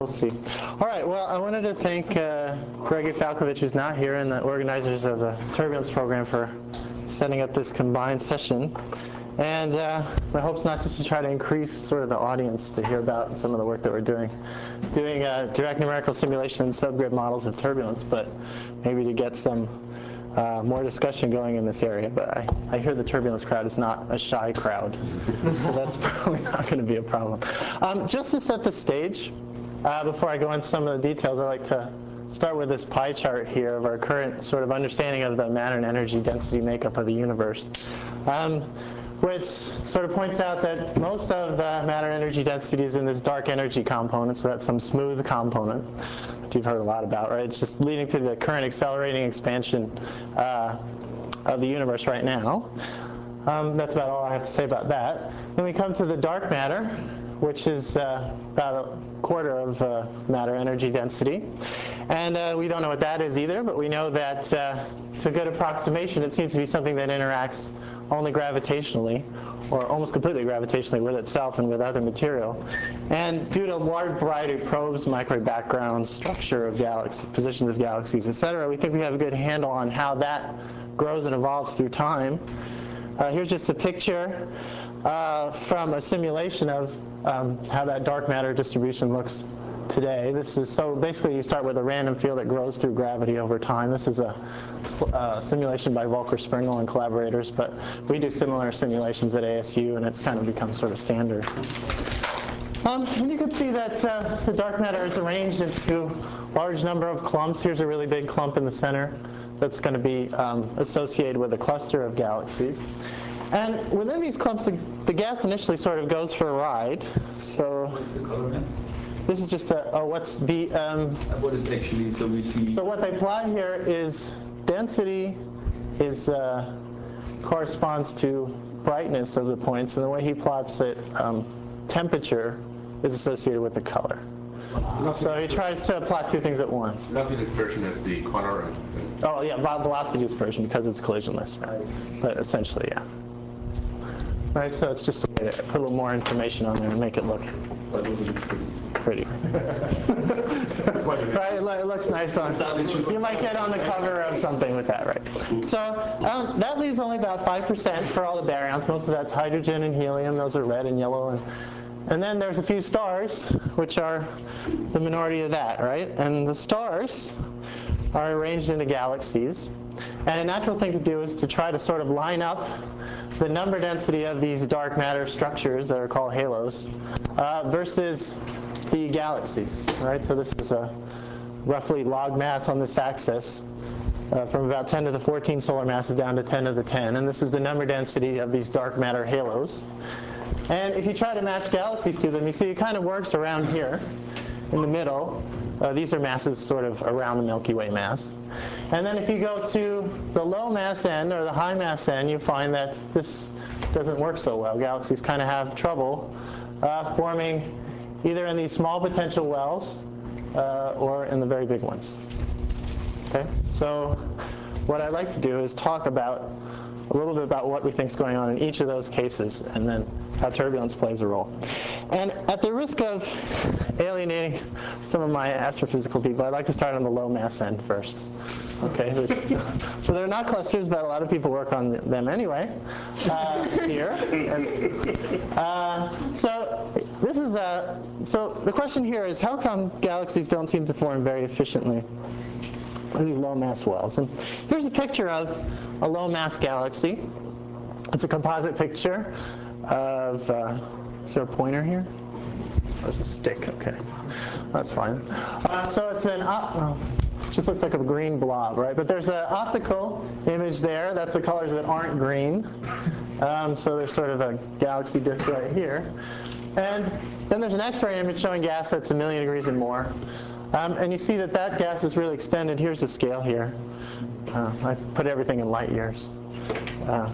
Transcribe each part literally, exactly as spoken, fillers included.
We'll see. All right, well, I wanted to thank uh, Gregi Falkovich, who's not here, and the organizers of the Turbulence program for setting up this combined session. And uh, my hope's not just to try to increase sort of the audience to hear about some of the work that we're doing, doing uh, direct numerical simulation and subgrid models of turbulence, but maybe to get some uh, more discussion going in this area. But I, I hear the turbulence crowd is not a shy crowd, so that's probably not going to be a problem. Um, just to set the stage, Uh, before I go into some of the details, I'd like to start with this pie chart here of our current sort of understanding of the matter and energy density makeup of the universe, um, which sort of points out that most of the matter energy density is in this dark energy component, so that's some smooth component that you've heard a lot about, right? It's just leading to the current accelerating expansion uh, of the universe right now. Um, that's about all I have to say about that. Then we come to the dark matter, which is uh, about a quarter of uh, matter energy density. And uh, we don't know what that is either, but we know that uh, to a good approximation, it seems to be something that interacts only gravitationally, or almost completely gravitationally with itself and with other material. And due to a wide variety of probes, microwave background, structure of galaxies, positions of galaxies, et cetera, we think we have a good handle on how that grows and evolves through time. Uh, here's just a picture uh, from a simulation of um, how that dark matter distribution looks today. This is so basically you start with a random field that grows through gravity over time. This is a uh, simulation by Volker Springel and collaborators, but we do similar simulations at A S U, and it's kind of become sort of standard. Um, and you can see that uh, the dark matter is arranged into a large number of clumps. Here's a really big clump in the center that's going to be um, associated with a cluster of galaxies. And within these clumps, the, the gas initially sort of goes for a ride. So what's the color then? This is just a, oh, what's the, um, what is actually, so we see. So what they plot here is density is, uh, corresponds to brightness of the points, and the way he plots it, um, temperature is associated with the color. So he tries to plot two things at once. Velocity dispersion is the color. And, and oh yeah, velocity dispersion because it's collisionless, right? But essentially, yeah. Right, so it's just a way to put a little more information on there and make it look pretty. Right, it looks nice on. You might get on the cover of something with that, right? So um, that leaves only about five percent for all the baryons. Most of that's hydrogen and helium. Those are red and yellow. And, and then there's a few stars, which are the minority of that, right? And the stars are arranged into galaxies. And a natural thing to do is to try to sort of line up the number density of these dark matter structures that are called halos uh, versus the galaxies, right? So this is a roughly log mass on this axis uh, from about ten to the fourteen solar masses down to ten to the ten. And this is the number density of these dark matter halos. And if you try to match galaxies to them, you see it kind of works around here in the middle. Uh, these are masses sort of around the Milky Way mass. And then if you go to the low mass end or the high mass end, you find that this doesn't work so well. Galaxies kind of have trouble uh, forming either in these small potential wells uh, or in the very big ones. Okay, so what I'd like to do is talk about a little bit about what we think is going on in each of those cases, and then how turbulence plays a role. And at the risk of alienating some of my astrophysical people, I'd like to start on the low mass end first. Okay, so they're not clusters, but a lot of people work on them anyway uh, here. And, uh, so this is a, so the question here is, how come galaxies don't seem to form very efficiently in these low mass wells? And here's a picture of a low mass galaxy. It's a composite picture of, uh, is there a pointer here? There's a stick, okay. That's fine. Uh, so it's an, uh, just looks like a green blob, right? But there's an optical image there. That's the colors that aren't green. Um, so there's sort of a galaxy disk right here. And then there's an X-ray image showing gas that's a million degrees and more. Um, and you see that that gas is really extended. Here's the scale here. Uh, I put everything in light years. Uh,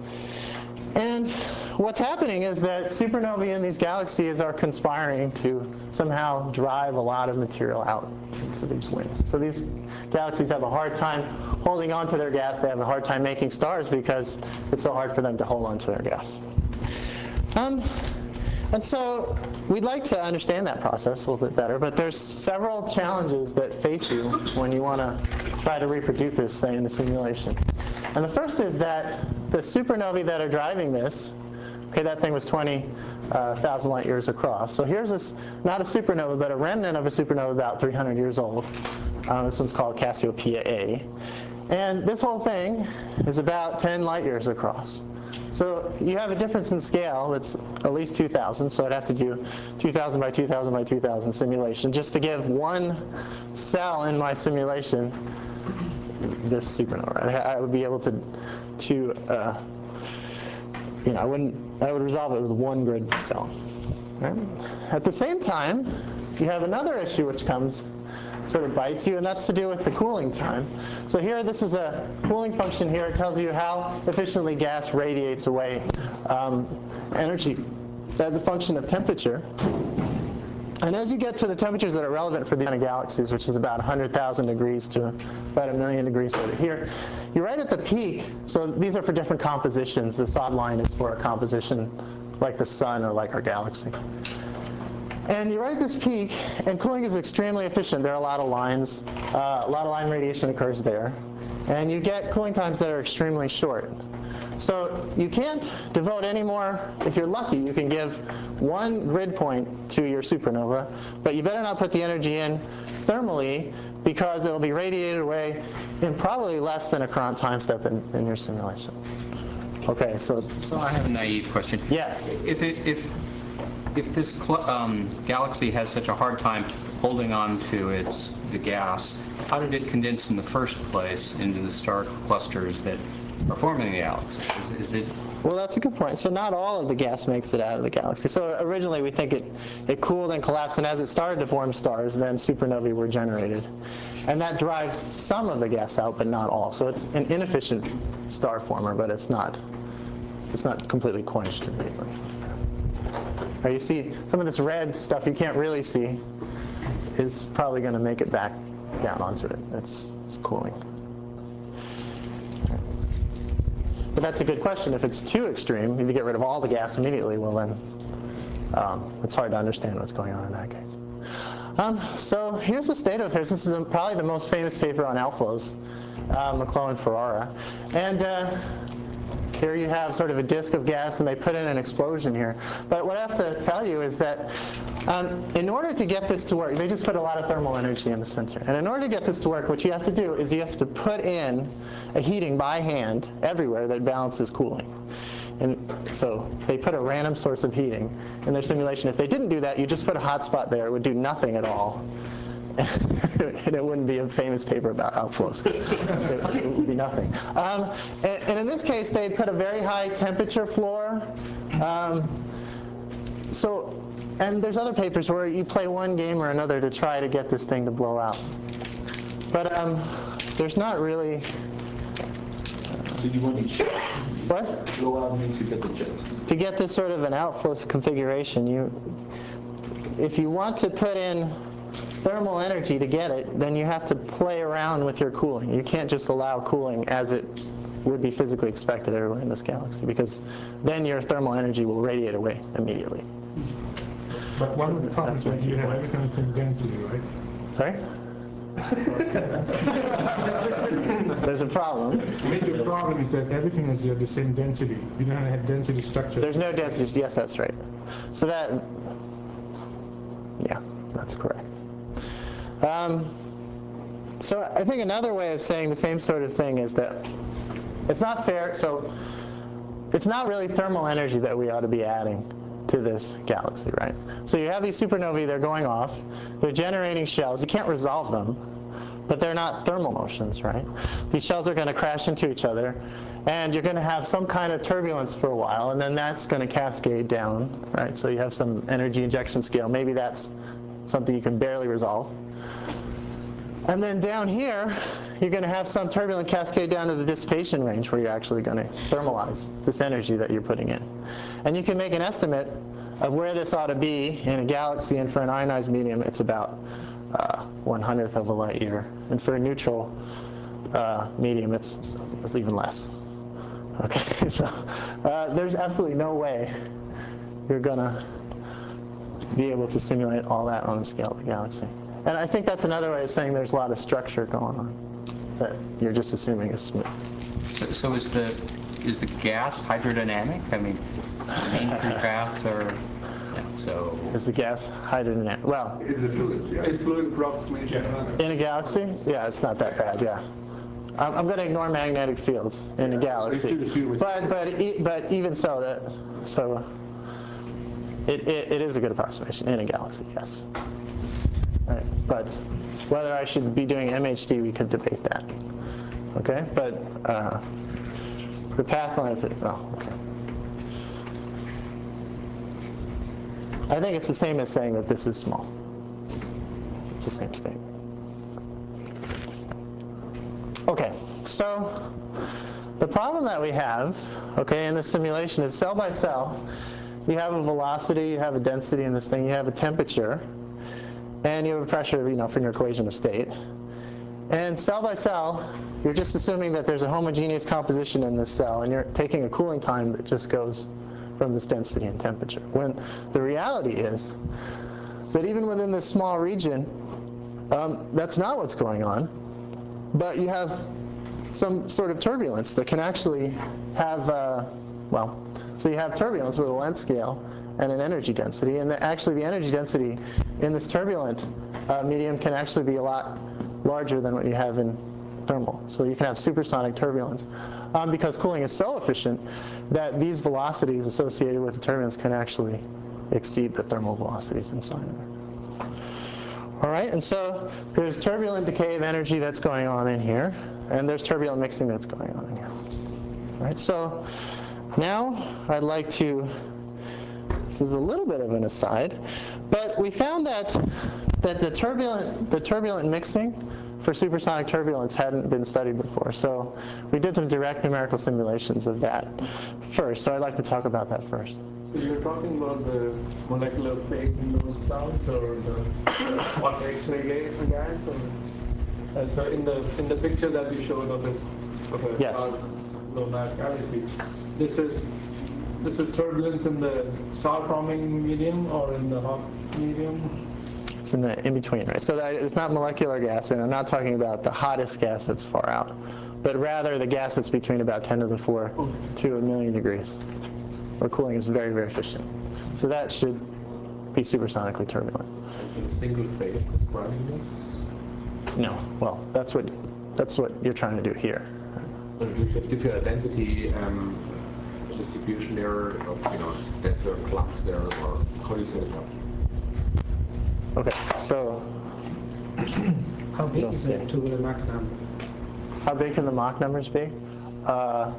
and what's happening is that supernovae in these galaxies are conspiring to somehow drive a lot of material out into these wings. So these galaxies have a hard time holding on to their gas. They have a hard time making stars because it's so hard for them to hold on to their gas. Um, And so we'd like to understand that process a little bit better, but there's several challenges that face you when you want to try to reproduce this, say, in a simulation. And the first is that the supernovae that are driving this, okay, that thing was twenty thousand light years across. So here's this, not a supernova, but a remnant of a supernova about three hundred years old. Um, this one's called Cassiopeia A. And this whole thing is about ten light years across. So you have a difference in scale that's at least two thousand, so I'd have to do two thousand by two thousand by two thousand simulation just to give one cell in my simulation this supernova. I, I would be able to, to uh, you know, I wouldn't, I would resolve it with one grid cell. Right? At the same time, you have another issue which comes, sort of bites you, and that's to do with the cooling time. So here, this is a cooling function here. It tells you how efficiently gas radiates away um, energy as a function of temperature. And as you get to the temperatures that are relevant for the galaxies, which is about one hundred thousand degrees to about a million degrees over here, you're right at the peak. So these are for different compositions. The solid line is for a composition like the sun or like our galaxy. And you're right at this peak, and cooling is extremely efficient. There are a lot of lines. Uh, a lot of line radiation occurs there. And you get cooling times that are extremely short. So you can't devote any more. If you're lucky, you can give one grid point to your supernova, but you better not put the energy in thermally, because it'll be radiated away in probably less than a Courant time step in, in your simulation. Okay, so. So I have a naive question. Yes. If it, if if this cl um, galaxy has such a hard time holding on to its the gas, how did it condense in the first place into the star clusters that are forming the galaxy? Is, is it? Well, that's a good point. So not all of the gas makes it out of the galaxy. So originally we think it, it cooled and collapsed, and as it started to form stars, then supernovae were generated. And that drives some of the gas out, but not all. So it's an inefficient star former, but it's not, it's not completely quenched immediately. Right, you see some of this red stuff you can't really see is probably going to make it back down onto it. It's, it's cooling. But that's a good question. If it's too extreme, if you get rid of all the gas immediately, well then um, it's hard to understand what's going on in that case. Um, so here's the state of affairs. This is probably the most famous paper on outflows, uh, McClough and Ferrara. And uh, here you have sort of a disk of gas, and they put in an explosion here. But what I have to tell you is that um, in order to get this to work, they just put a lot of thermal energy in the center. And in order to get this to work, what you have to do is you have to put in a heating by hand everywhere that balances cooling. And so they put a random source of heating in their simulation. If they didn't do that, you just put a hot spot there. It would do nothing at all. And it wouldn't be a famous paper about outflows. it, it would be nothing. Um, and, and in this case, they put a very high temperature floor. Um, so, and there's other papers where you play one game or another to try to get this thing to blow out. But um, there's not really. So you want to What? blow out means you get the jets. To get this sort of an outflow configuration, you, if you want to put in thermal energy to get it, then you have to play around with your cooling. You can't just allow cooling as it would be physically expected everywhere in this galaxy, because then your thermal energy will radiate away immediately. But one So of the problems that's is that you have point. everything in density, right? Sorry? There's a problem. The problem is that everything is at the same density. You don't have density structure. There's no density. Yes, that's right. So that, yeah, that's correct. Um, so I think another way of saying the same sort of thing is that it's not fair. So it's not really thermal energy that we ought to be adding to this galaxy, right? So you have these supernovae, they're going off, they're generating shells. You can't resolve them, but they're not thermal motions, right? These shells are going to crash into each other, and you're going to have some kind of turbulence for a while, and then that's going to cascade down, right? So you have some energy injection scale. Maybe that's something you can barely resolve. And then down here, you're going to have some turbulent cascade down to the dissipation range where you're actually going to thermalize this energy that you're putting in. And you can make an estimate of where this ought to be in a galaxy, and for an ionized medium, it's about uh, one hundredth of a light year. And for a neutral uh, medium, it's, it's even less. Okay, so uh, there's absolutely no way you're going to be able to simulate all that on the scale of the galaxy. And I think that's another way of saying there's a lot of structure going on that you're just assuming is smooth. So, so is the is the gas hydrodynamic? I mean, main three paths are, yeah, so. Is the gas hydrodynamic? Well, Is the fluid, yeah. Is fluid approximation. in a galaxy, yeah, it's not that bad, yeah. I'm, I'm going to ignore magnetic fields in a galaxy, but but e but even so, that so it, it it is a good approximation in a galaxy, yes. Right. But whether I should be doing M H D, we could debate that. Okay, but uh, the path length. Oh, okay. I think it's the same as saying that this is small. It's the same statement. Okay, so the problem that we have, okay, in this simulation is cell by cell, you have a velocity, you have a density in this thing, you have a temperature, and you have a pressure, you know, from your equation of state. And cell by cell, you're just assuming that there's a homogeneous composition in this cell, and you're taking a cooling time that just goes from this density and temperature. When the reality is that even within this small region, um, that's not what's going on. But you have some sort of turbulence that can actually have, uh, well, so you have turbulence with a length scale and an energy density, and the, actually the energy density in this turbulent uh, medium can actually be a lot larger than what you have in thermal. So you can have supersonic turbulence um, because cooling is so efficient that these velocities associated with the turbulence can actually exceed the thermal velocities inside of there. All right, and so there's turbulent decay of energy that's going on in here, and there's turbulent mixing that's going on in here. All right, so now I'd like to, this is a little bit of an aside, but we found that that the turbulent the turbulent mixing for supersonic turbulence hadn't been studied before. So we did some direct numerical simulations of that first. So I'd like to talk about that first. So you're talking about the molecular fate in those clouds, or the hot X-ray gas, or uh, so in the in the picture that you showed of this of a Yes. star, low mass galaxy, this is this is turbulence in the star forming medium or in the hot medium. It's in the in between, right? So that it's not molecular gas, and I'm not talking about the hottest gas that's far out, but rather the gas that's between about ten to the four to a million degrees, where cooling is very, very efficient. So that should be supersonically turbulent. In single phase describing this? No, well, that's what that's what you're trying to do here. But if you give you a density um, distribution there of, you know, denser clumps there, or how do you set it up? Okay, so How big You'll is see. it to the Mach number? how big can the Mach numbers be? Uh,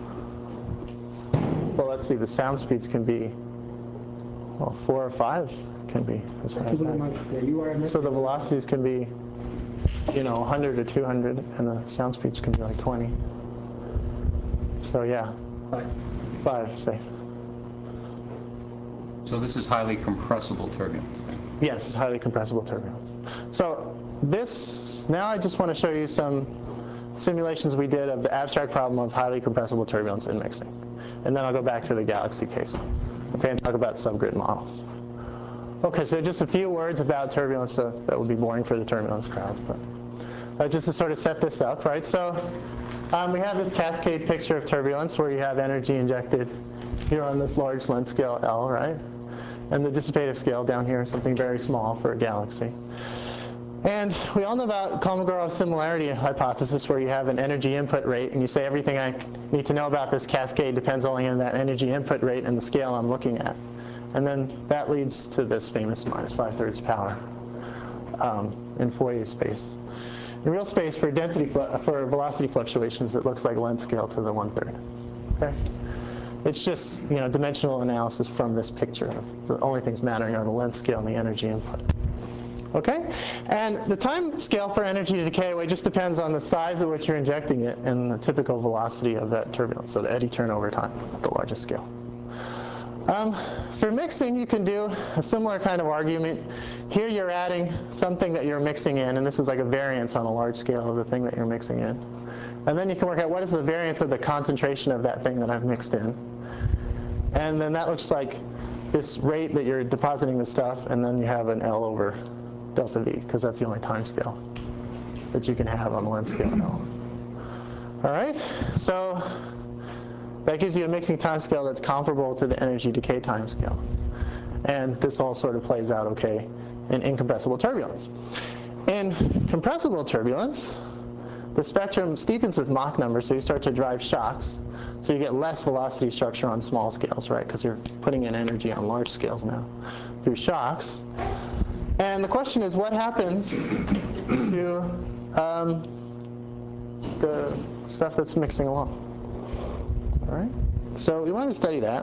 well, let's see. The sound speeds can be, well, four or five can be as high as To the that. Mach, yeah, you are So the velocities can be, you know, one hundred or two hundred, and the sound speeds can be like twenty. So yeah, Five. five, say. So this is highly compressible turbulence then? Yes, it's highly compressible turbulence. So this, now I just want to show you some simulations we did of the abstract problem of highly compressible turbulence in mixing. And then I'll go back to the galaxy case, okay, and talk about subgrid models. Okay, so just a few words about turbulence. Uh, that would be boring for the turbulence crowd, but uh, just to sort of set this up, right? So um, we have this cascade picture of turbulence where you have energy injected here on this large length scale L, right? And the dissipative scale down here is something very small for a galaxy. And we all know about Kolmogorov's similarity hypothesis, where you have an energy input rate, and you say everything I need to know about this cascade depends only on that energy input rate and the scale I'm looking at. And then that leads to this famous minus five-thirds power um, in Fourier space. In real space, for density for velocity fluctuations, it looks like length scale to the one-third. Okay? It's just, you know, dimensional analysis from this picture. The only things mattering are the length scale and the energy input. Okay? And the time scale for energy decay away just depends on the size at which you're injecting it and the typical velocity of that turbulence, so the eddy turnover time at the largest scale. Um, for mixing, you can do a similar kind of argument. Here you're adding something that you're mixing in, and this is like a variance on a large scale of the thing that you're mixing in. And then you can work out what is the variance of the concentration of that thing that I've mixed in. And then that looks like this rate that you're depositing the stuff, and then you have an L over delta V, because that's the only time scale that you can have on the length scale L. All right, so that gives you a mixing time scale that's comparable to the energy decay time scale. And this all sort of plays out okay in incompressible turbulence. In compressible turbulence, the spectrum steepens with Mach number, so you start to drive shocks. So you get less velocity structure on small scales, right? Because you're putting in energy on large scales now through shocks. And the question is, what happens to um, the stuff that's mixing along? All right. So we want to study that.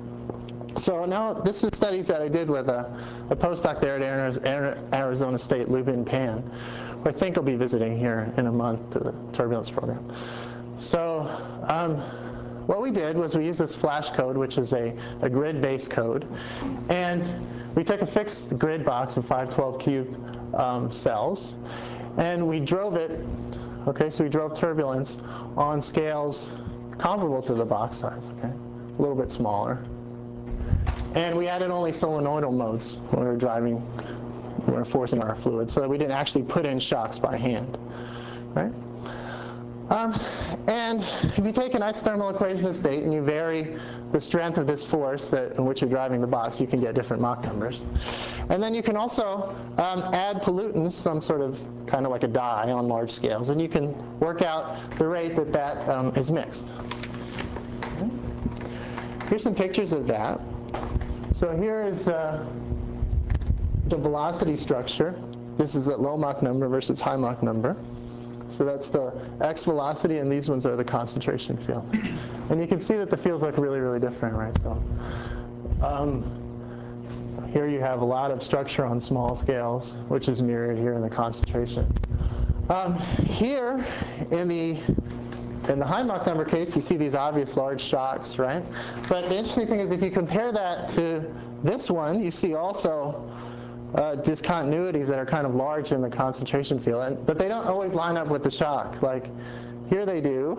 So now this is studies that I did with a, a postdoc there at Arizona State, Lubin Pan, who I think I'll be visiting here in a month to the turbulence program. So um, what we did was we used this flash code, which is a, a grid-based code, and we took a fixed grid box of five twelve cube um, cells, and we drove it. Okay, so we drove turbulence on scales comparable to the box size. Okay, a little bit smaller. And we added only solenoidal modes when we were driving, we were forcing our fluid, so that we didn't actually put in shocks by hand, right? Um, and if you take an isothermal equation of state and you vary the strength of this force that, in which you're driving the box, you can get different Mach numbers. And then you can also um, add pollutants, some sort of kind of like a dye on large scales, and you can work out the rate that that um, is mixed. Okay. Here's some pictures of that. So here is uh, the velocity structure. This is at low Mach number versus high Mach number. So that's the x velocity, and these ones are the concentration field. And you can see that the fields look really, really different, right? So um, here you have a lot of structure on small scales, which is mirrored here in the concentration. Um, here in the In the high Mach number case, you see these obvious large shocks, right? But the interesting thing is if you compare that to this one, you see also uh, discontinuities that are kind of large in the concentration field. And, but they don't always line up with the shock. Like here they do,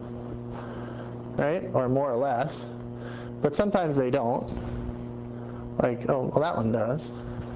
right? Or more or less. But sometimes they don't. Like, oh, well, that one does.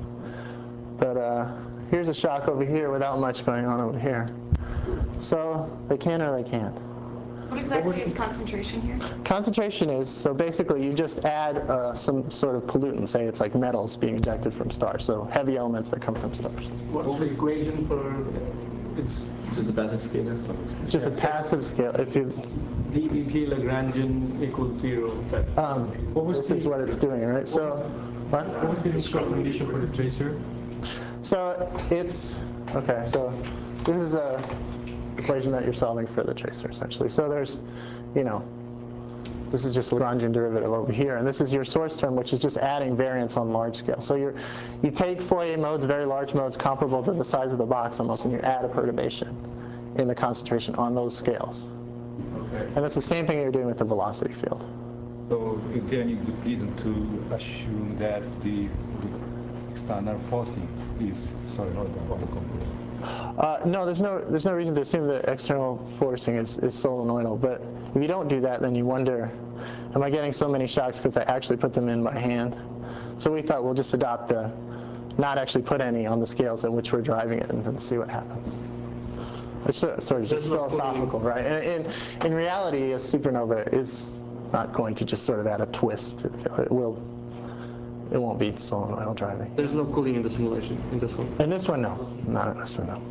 But uh, here's a shock over here without much going on over here. So they can or they can't. What exactly is concentration here? Concentration is, so basically you just add uh, some sort of pollutant, say it's like metals being ejected from stars, so heavy elements that come from stars. What's the equation for, it's Just a passive scalar. Just a passive scale. If you, d dt Lagrangian equals zero. That, um, this is what it's doing, right? So, what? What was the initial condition for the tracer? So it's, okay, so this is a equation that you're solving for the tracer, essentially. So there's, you know, this is just Lagrangian derivative over here, and this is your source term, which is just adding variance on large scale. So you're, you take Fourier modes, very large modes, comparable to the size of the box almost, and you add a perturbation in the concentration on those scales. Okay. And that's the same thing you're doing with the velocity field. So then it would be reason to assume that the external forcing is solenoidal on the computer. Uh, no, there's no there's no reason to assume that external forcing is, is solenoidal. But if you don't do that, then you wonder, am I getting so many shocks because I actually put them in by hand? So we thought we'll just adopt the not actually put any on the scales at which we're driving it and then see what happens. It's sort of just philosophical, right? And in, in reality, a supernova is not going to just sort of add a twist to the field. It will. It won't be solenoidal driving. there's no cooling in the simulation in this one. In this one, no. Not in this one, no.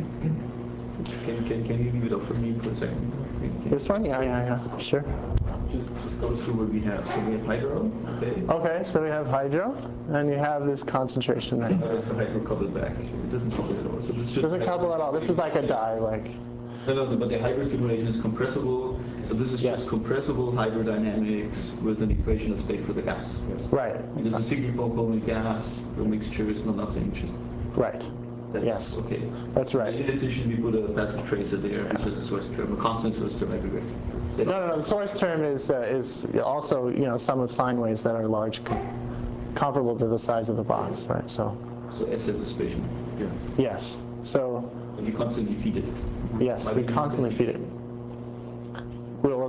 Can, can, can you leave it up for me for a second? Can- This one? Yeah, yeah, yeah. Sure. Just, just go through what we have. So we have hydro, okay? Okay, so we have hydro, and you have this concentration How that does the hydro couple back? It doesn't couple at all. So this is just doesn't couple at all. This is like a die, like, No, no, but the hydro simulation is compressible. So this is Yes. just compressible hydrodynamics with an equation of state for the gas. Yes. right, Because the single component gas, the mixture is not nothing. Just right. that's Yes. okay. That's right. In addition, we put a passive tracer there, which is a source term, a constant source term aggregate. No, no, no. The source term is uh, is also, you know, sum of sine waves that are large, com comparable to the size of the box, right? So, So S has a spatial. Yeah. yes. So, And you constantly feed it. yes, we constantly feed it. Well,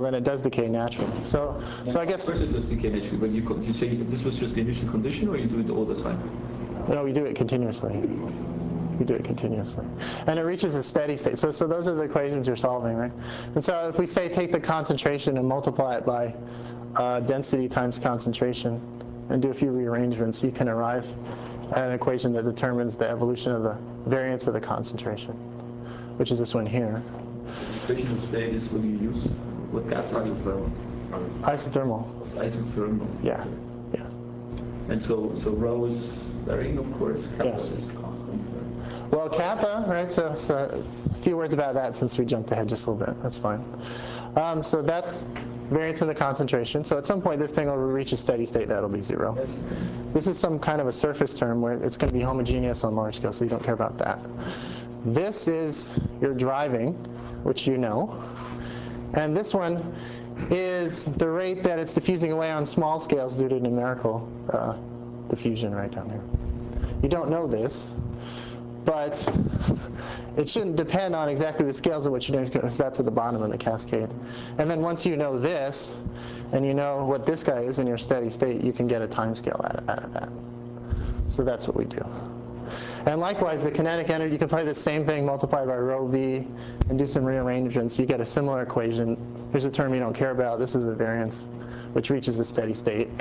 than it does decay naturally. So, so I guess, First it does decay naturally, but you, co- you say this was just the initial condition, or you do it all the time? no, we do it continuously. We do it continuously. And it reaches a steady state. So, so those are the equations you're solving, right? And so if we say take the concentration and multiply it by uh, density times concentration and do a few rearrangements, you can arrive at an equation that determines the evolution of the variance of the concentration, which is this one here. The equation of state is what do you use? What gas are you? Isothermal. Isothermal. Yeah, yeah. And so, so rho is varying, of course. Kappa Yes. is constant. Well, kappa, right, so, so a few words about that since we jumped ahead just a little bit. That's fine. Um, so that's variance in the concentration. So at some point this thing will reach a steady state, that'll be zero. Yes. This is some kind of a surface term where it's going to be homogeneous on large scale, so you don't care about that. This is your driving, which you know. And this one is the rate that it's diffusing away on small scales due to numerical uh, diffusion right down here. You don't know this, but it shouldn't depend on exactly the scales of what you're doing, because that's at the bottom of the cascade. And then once you know this, and you know what this guy is in your steady state, you can get a time scale out of, out of that. So that's what we do. And likewise, the kinetic energy, you can play the same thing, multiply by rho v, and do some rearrangements. You get a similar equation. Here's a term you don't care about. This is a variance, which reaches a steady state.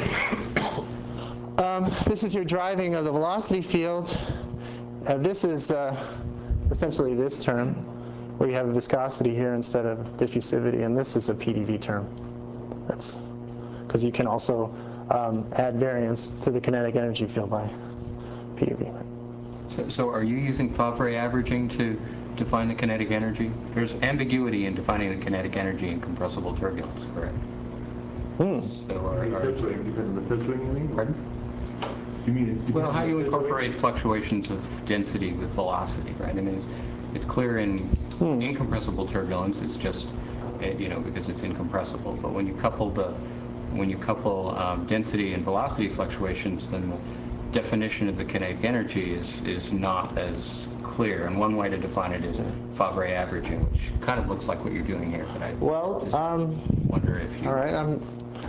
Um, this is your driving of the velocity field. Uh, this is uh, essentially this term, where you have a viscosity here instead of diffusivity, and this is a P d V term. That's because you can also um, add variance to the kinetic energy field by P d V. So, so are you using Favre averaging to define the kinetic energy? There's ambiguity in defining the kinetic energy in compressible turbulence, correct? Hmm. So are, are, Filtering, because of the filtering, you mean? pardon? You mean it Well, depends how on do you the filtering? incorporate fluctuations of density with velocity, right? I mean, it's, it's clear in Hmm. incompressible turbulence, it's just, uh, you know, because it's incompressible. But when you couple the, when you couple um, density and velocity fluctuations, then the definition of the kinetic energy is, is not as clear. And one way to define it is Favre averaging, which kind of looks like what you're doing here, but I Well, just um, wonder if you... all right. Um,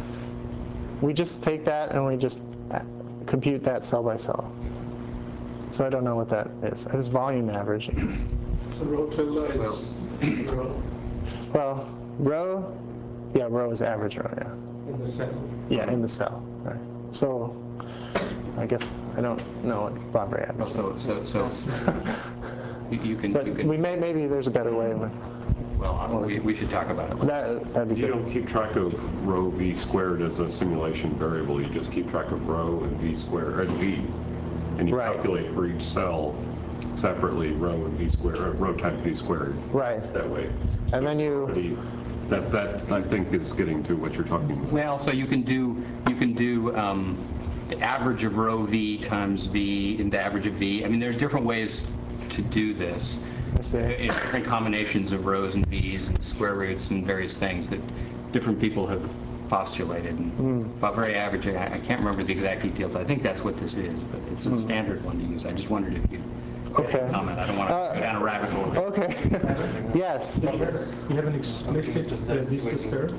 we just take that and we just compute that cell by cell. So I don't know what that is. It's volume averaging. So rho tilde is rho Well, rho, yeah, rho is average rho, yeah. in the cell. Yeah, in the cell, right. So I guess I don't know what Favre Well, average so, so, so you, you can, But you can, we may, maybe there's a better way. well, uh, we, we should talk about it. That, that'd be You good. don't keep track of rho v squared as a simulation variable. You just keep track of rho and v squared, and v. And you Right. calculate for each cell separately rho and v squared, or rho times v squared. Right. That way. And then you, The- That, that, I think, is getting to what you're talking about. Well, so you can do, you can do um, the average of rho v times v and the average of v. I mean, there's different ways to do this. I see. In different combinations of rhos and v's and square roots and various things that different people have postulated. And Mm. Favre averaging, I, I can't remember the exact details. I think that's what this is, but it's a Mm. standard one to use. I just wondered if you Okay. comment. I don't want to Uh, go down a rabbit hole. okay. Yes. You have an explicit uh, viscous term?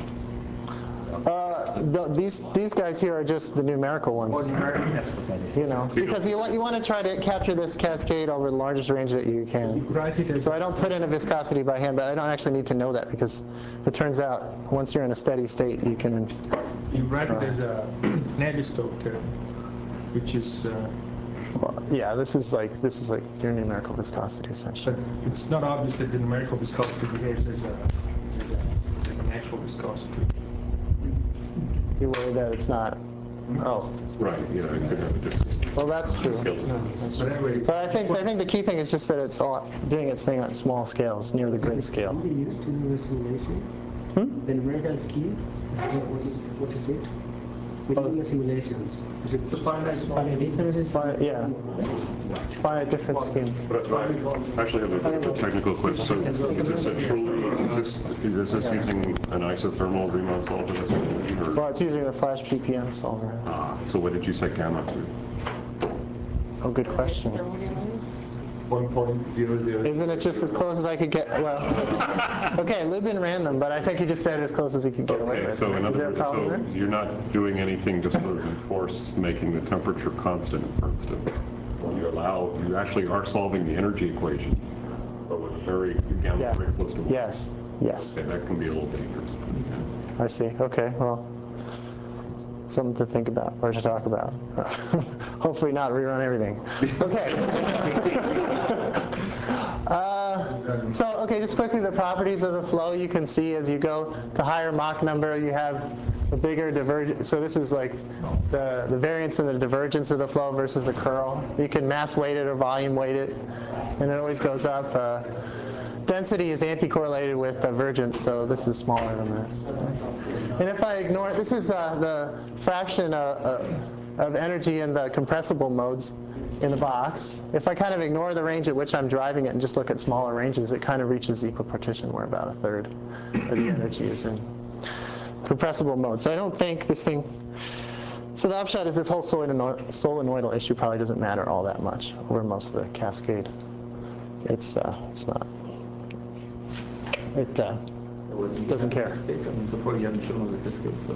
Uh, the, these these guys here are just the numerical ones. You know, because you want you want to try to capture this cascade over the largest range that you can. Write it as So I don't put in a viscosity by hand, but I don't actually need to know that because it turns out once you're in a steady state, you can. you write it as a Navier-Stokes term, which is, uh, Well, yeah, this is like this is like your numerical viscosity essentially. but it's not obvious that the numerical viscosity behaves as a as, a, as an actual viscosity. You're worried that it's not. Oh, Right, yeah, it could have a different well, that's true. skill. But anyway, But I think I think the key thing is just that it's all doing its thing on small scales, near the grid scale. What do you use to do the simulation? Hmm? The numerical scheme, what what is, what is it? Within the simulations, is it finite finite differences? Fi- yeah, finite difference scheme. But I actually have a bit of a technical question. So is this a truly, is this, is this using an isothermal Riemann solver? That's what you mean, or- Well, it's using the flash P P M solver. Ah, so what did you set gamma to? Oh, good question. Thermodynamics? one point zero zero. Isn't it just as close as I could get? Well, okay, Lubin ran them, but I think he just said as close as he could get away Okay, with. so in Is other there a words, problem so there? you're not doing anything to sort of enforce making the temperature constant, for instance. You allow, you actually are solving the energy equation, but with a very, again, Yeah. very close to one. Yes, yes. Okay, that can be a little dangerous. I see. Okay, well, something to think about or to talk about. Hopefully not rerun everything. Okay. uh, so, okay, just quickly, the properties of the flow you can see as you go to higher Mach number, you have a bigger divergence. So this is like the, the variance in the divergence of the flow versus the curl. You can mass weight it or volume weight it, and it always goes up. Uh, Density is anti-correlated with divergence, so this is smaller than this. And if I ignore, this is uh, the fraction of, uh, of energy in the compressible modes in the box. If I kind of ignore the range at which I'm driving it and just look at smaller ranges, it kind of reaches equipartition where about a third of the energy is in compressible mode. So I don't think this thing, so the upshot is this whole solenoid, solenoidal issue probably doesn't matter all that much over most of the cascade. It's, uh, it's not. It uh, doesn't care. So far you haven't shown us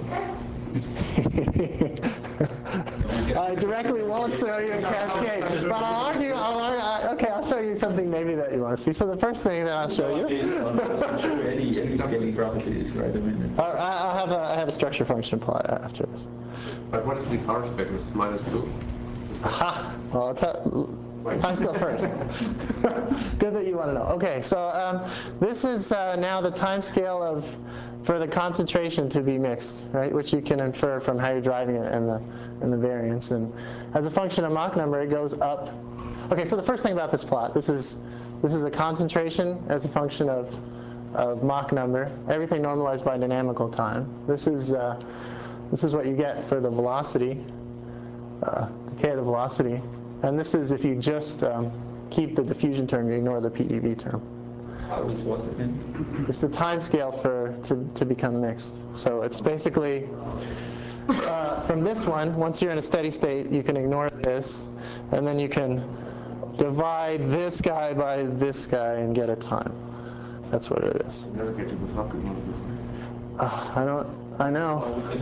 a cascade, so. I directly won't show you a cascade, but I'll argue, I'll argue, okay, I'll show you something maybe that you want to see. So the first thing that I'll show you. any, any scaling properties, right? I mean, Uh, I'll have a, I have a structure function plot after this. But what is the power spectrum? It's minus two? Aha! Well, I'll tell. Time scale first. Good that you want to know. Okay, so um, this is uh, now the time scale of for the concentration to be mixed, right? Which you can infer from how you're driving it and the and the variance. And as a function of Mach number, it goes up. Okay, so the first thing about this plot, this is this is a concentration as a function of of Mach number. Everything normalized by dynamical time. This is uh, this is what you get for the velocity, uh, k of the velocity. And this is if you just um, keep the diffusion term, you ignore the P D V term. How is what again? It's the time scale for to, to become mixed. So it's basically uh, from this one, once you're in a steady state, you can ignore this, and then you can divide this guy by this guy and get a time. That's what it is. Never get to the socket one this way. Uh, I don't. I know.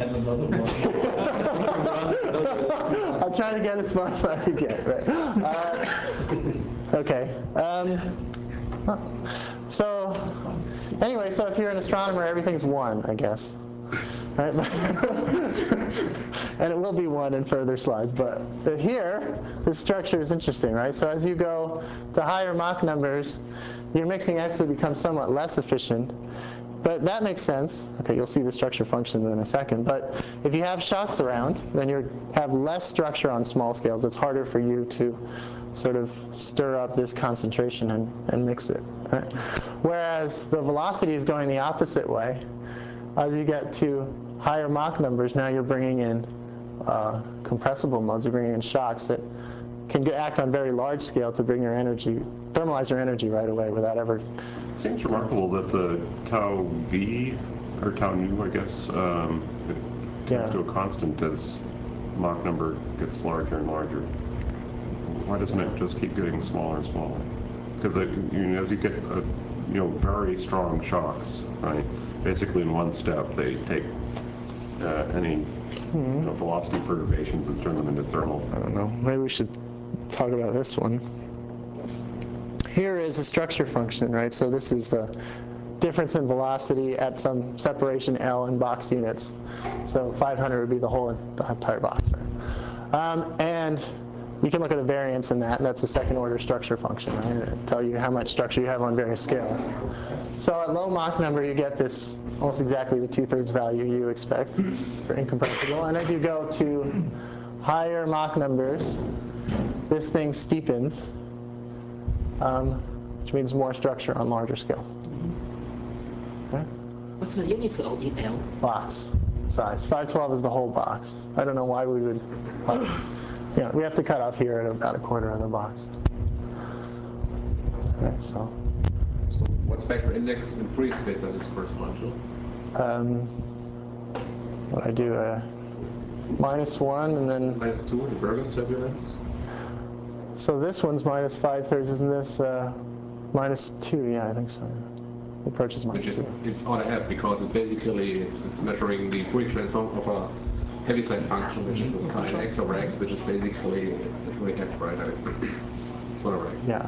I'll try to get as far as I can get. Right. Uh, okay. Um, huh. So anyway, so if you're an astronomer, everything's one, I guess. Right? And it will be one in further slides. But here, this structure is interesting, right? So as you go to higher Mach numbers, your mixing actually becomes somewhat less efficient. But that makes sense. Okay, you'll see the structure function in a second. But if you have shocks around, then you have less structure on small scales. It's harder for you to sort of stir up this concentration and, and mix it. Right? Whereas the velocity is going the opposite way. As you get to higher Mach numbers, now you're bringing in uh, compressible modes. You're bringing in shocks that can act on very large scale to bring your energy, thermalize your energy right away without ever. It seems remarkable that the tau v, or tau nu, I guess, um, it tends Yeah. to a constant as Mach number gets larger and larger. Why doesn't it just keep getting smaller and smaller? Because you know, as you get uh, you know very strong shocks, right? Basically, in one step, they take uh, any Hmm. you know, velocity perturbations and turn them into thermal. I don't know. Maybe we should talk about this one. Here is a structure function, right? So this is the difference in velocity at some separation L in box units. So five hundred would be the whole the entire box, right? Um, and you can look at the variance in that, and that's a second order structure function, right? It'll tell you how much structure you have on various scales. So at low Mach number, you get this almost exactly the two-thirds value you expect for incompressible. And as you go to higher Mach numbers, this thing steepens, um, which means more structure on larger scale. Okay? What's the units of in L? Box size. five twelve is the whole box. I don't know why we would. Uh, yeah, we have to cut off here at about a quarter of the box. All right, so. So what spectral index in Fourier space does this correspond to? Um, what I do, uh, minus one, and then Minus two, the Burgers turbulence? So this one's minus five thirds, isn't this uh, minus two? Yeah, I think so. The approach is minus Which is, two. it's odd ahead because it's basically it's, it's measuring the Fourier transform of a Heaviside function, which is a sine x over x, which is basically it's one half, right? It's one over x. Yeah.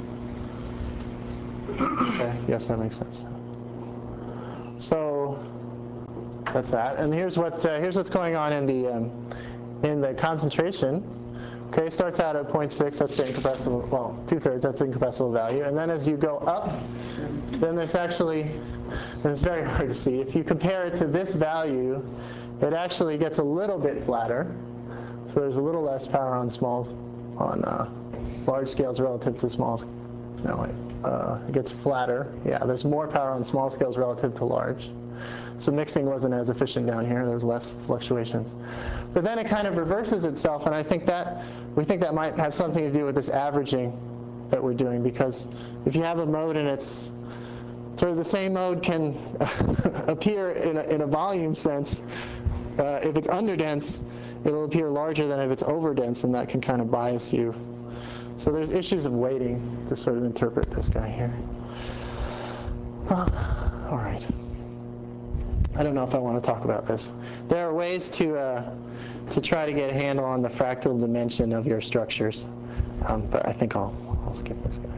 Okay. Yes, that makes sense. So that's that. And here's what uh, here's what's going on in the um, in the concentration. Okay, it starts out at zero point six. That's the incompressible. Well, two thirds. That's the incompressible value. And then as you go up, then there's actually, and it's very hard to see. If you compare it to this value, it actually gets a little bit flatter. So there's a little less power on small, on uh, large scales relative to small. No, wait. Uh, it gets flatter. Yeah, there's more power on small scales relative to large. So mixing wasn't as efficient down here. There was less fluctuations. But then it kind of reverses itself, and I think that we think that might have something to do with this averaging that we're doing, because if you have a mode and it's sort of the same mode can appear in a, in a volume sense, uh, if it's underdense, it'll appear larger than if it's overdense, and that can kind of bias you. So there's issues of weighting to sort of interpret this guy here. Uh, all right. I don't know if I want to talk about this. There are ways to uh, to try to get a handle on the fractal dimension of your structures, um, but I think I'll I'll skip this guy.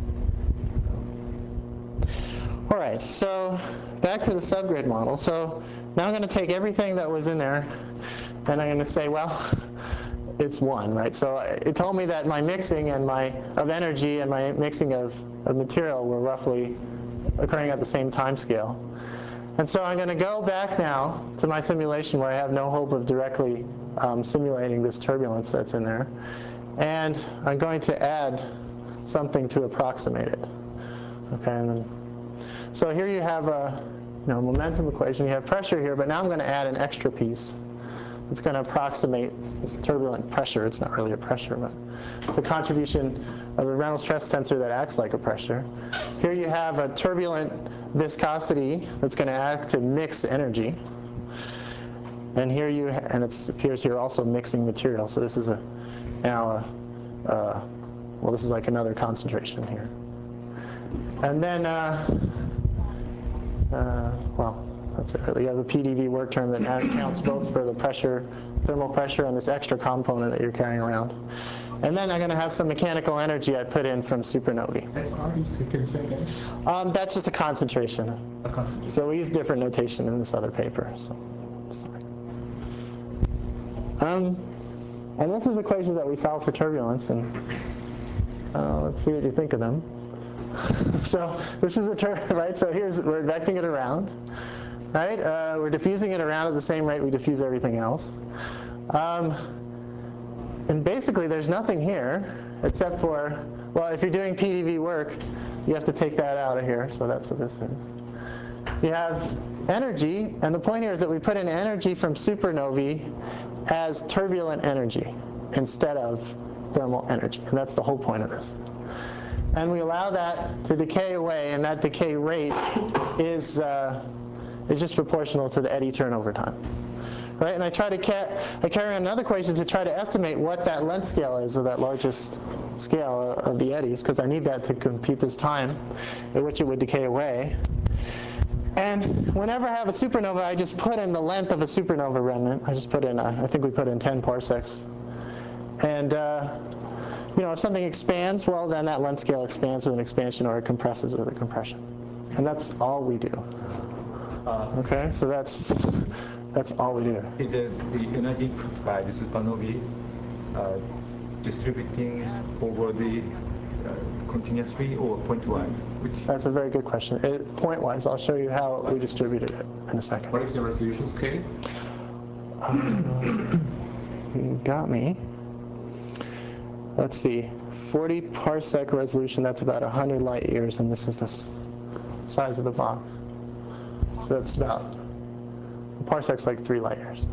All right. So back to the subgrid model. So now I'm going to take everything that was in there, and I'm going to say, well, it's one, right? So it told me that my mixing and my of energy and my mixing of, of material were roughly occurring at the same time scale. And so I'm going to go back now to my simulation where I have no hope of directly um, simulating this turbulence that's in there. And I'm going to add something to approximate it. Okay, and then, so here you have a you know, momentum equation. You have pressure here, but now I'm going to add an extra piece. It's going to approximate this turbulent pressure. It's not really a pressure, but it's a contribution of the Reynolds stress tensor that acts like a pressure. Here you have a turbulent viscosity that's going to act to mix energy. And here you, and it appears here also mixing material. So this is a now a, uh, well, this is like another concentration here. And then, uh, uh, well, that's it really. You have a P D V work term that accounts both for the pressure, thermal pressure, and this extra component that you're carrying around. And then I'm going to have some mechanical energy I put in from supernovae. Can you say again? Um, that's just a concentration. A concentration. So we use different notation in this other paper. So, sorry. Um, and this is equations that we solve for turbulence. And uh, let's see what you think of them. So this is a turbulence, right? So here's we're vecting it around, right? Uh, we're diffusing it around at the same rate we diffuse everything else. Um, And basically, there's nothing here except for, well, if you're doing P D V work, you have to take that out of here. So that's what this is. You have energy, and the point here is that we put in energy from supernovae as turbulent energy instead of thermal energy. And that's the whole point of this. And we allow that to decay away, and that decay rate is, uh, is just proportional to the eddy turnover time. Right? And I try to ca I carry on another equation to try to estimate what that length scale is, or that largest scale of the eddies, because I need that to compute this time at which it would decay away. And whenever I have a supernova, I just put in the length of a supernova remnant. I just put in, a, I think we put in ten parsecs. And uh, you know, if something expands, well, then that length scale expands with an expansion, or it compresses with a compression. And that's all we do. Uh, okay, so that's that's all we do. Is the, the energy by the supernovae uh, distributing over the uh, continuously or pointwise? Which That's a very good question. It, point-wise, I'll show you how we distributed it in a second. What is the resolution scale? Uh, you got me. Let's see, forty parsec resolution, that's about one hundred light years, and this is the size of the box. So that's about, a parsec's like three light years.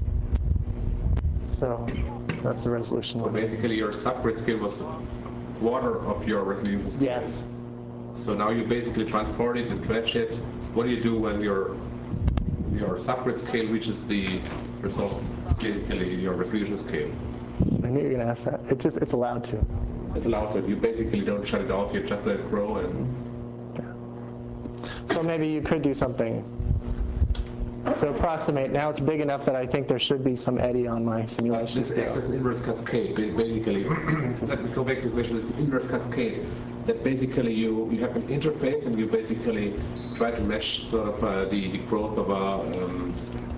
So that's the resolution. So basically your subgrid scale was a quarter of your resolution scale. Yes. So now you basically transport it, you stretch it. What do you do when your your subgrid scale reaches the result, basically your resolution scale? I knew you were going to ask that. It just, it's allowed to. It's allowed to. You basically don't shut it off. You just let it grow and. So maybe you could do something to approximate. Now it's big enough that I think there should be some eddy on my simulation This scale. acts as an inverse cascade, ba- basically. Let me go back to the question. It's an inverse cascade. That basically you, you have an interface and you basically try to match sort of uh, the, the growth of a um,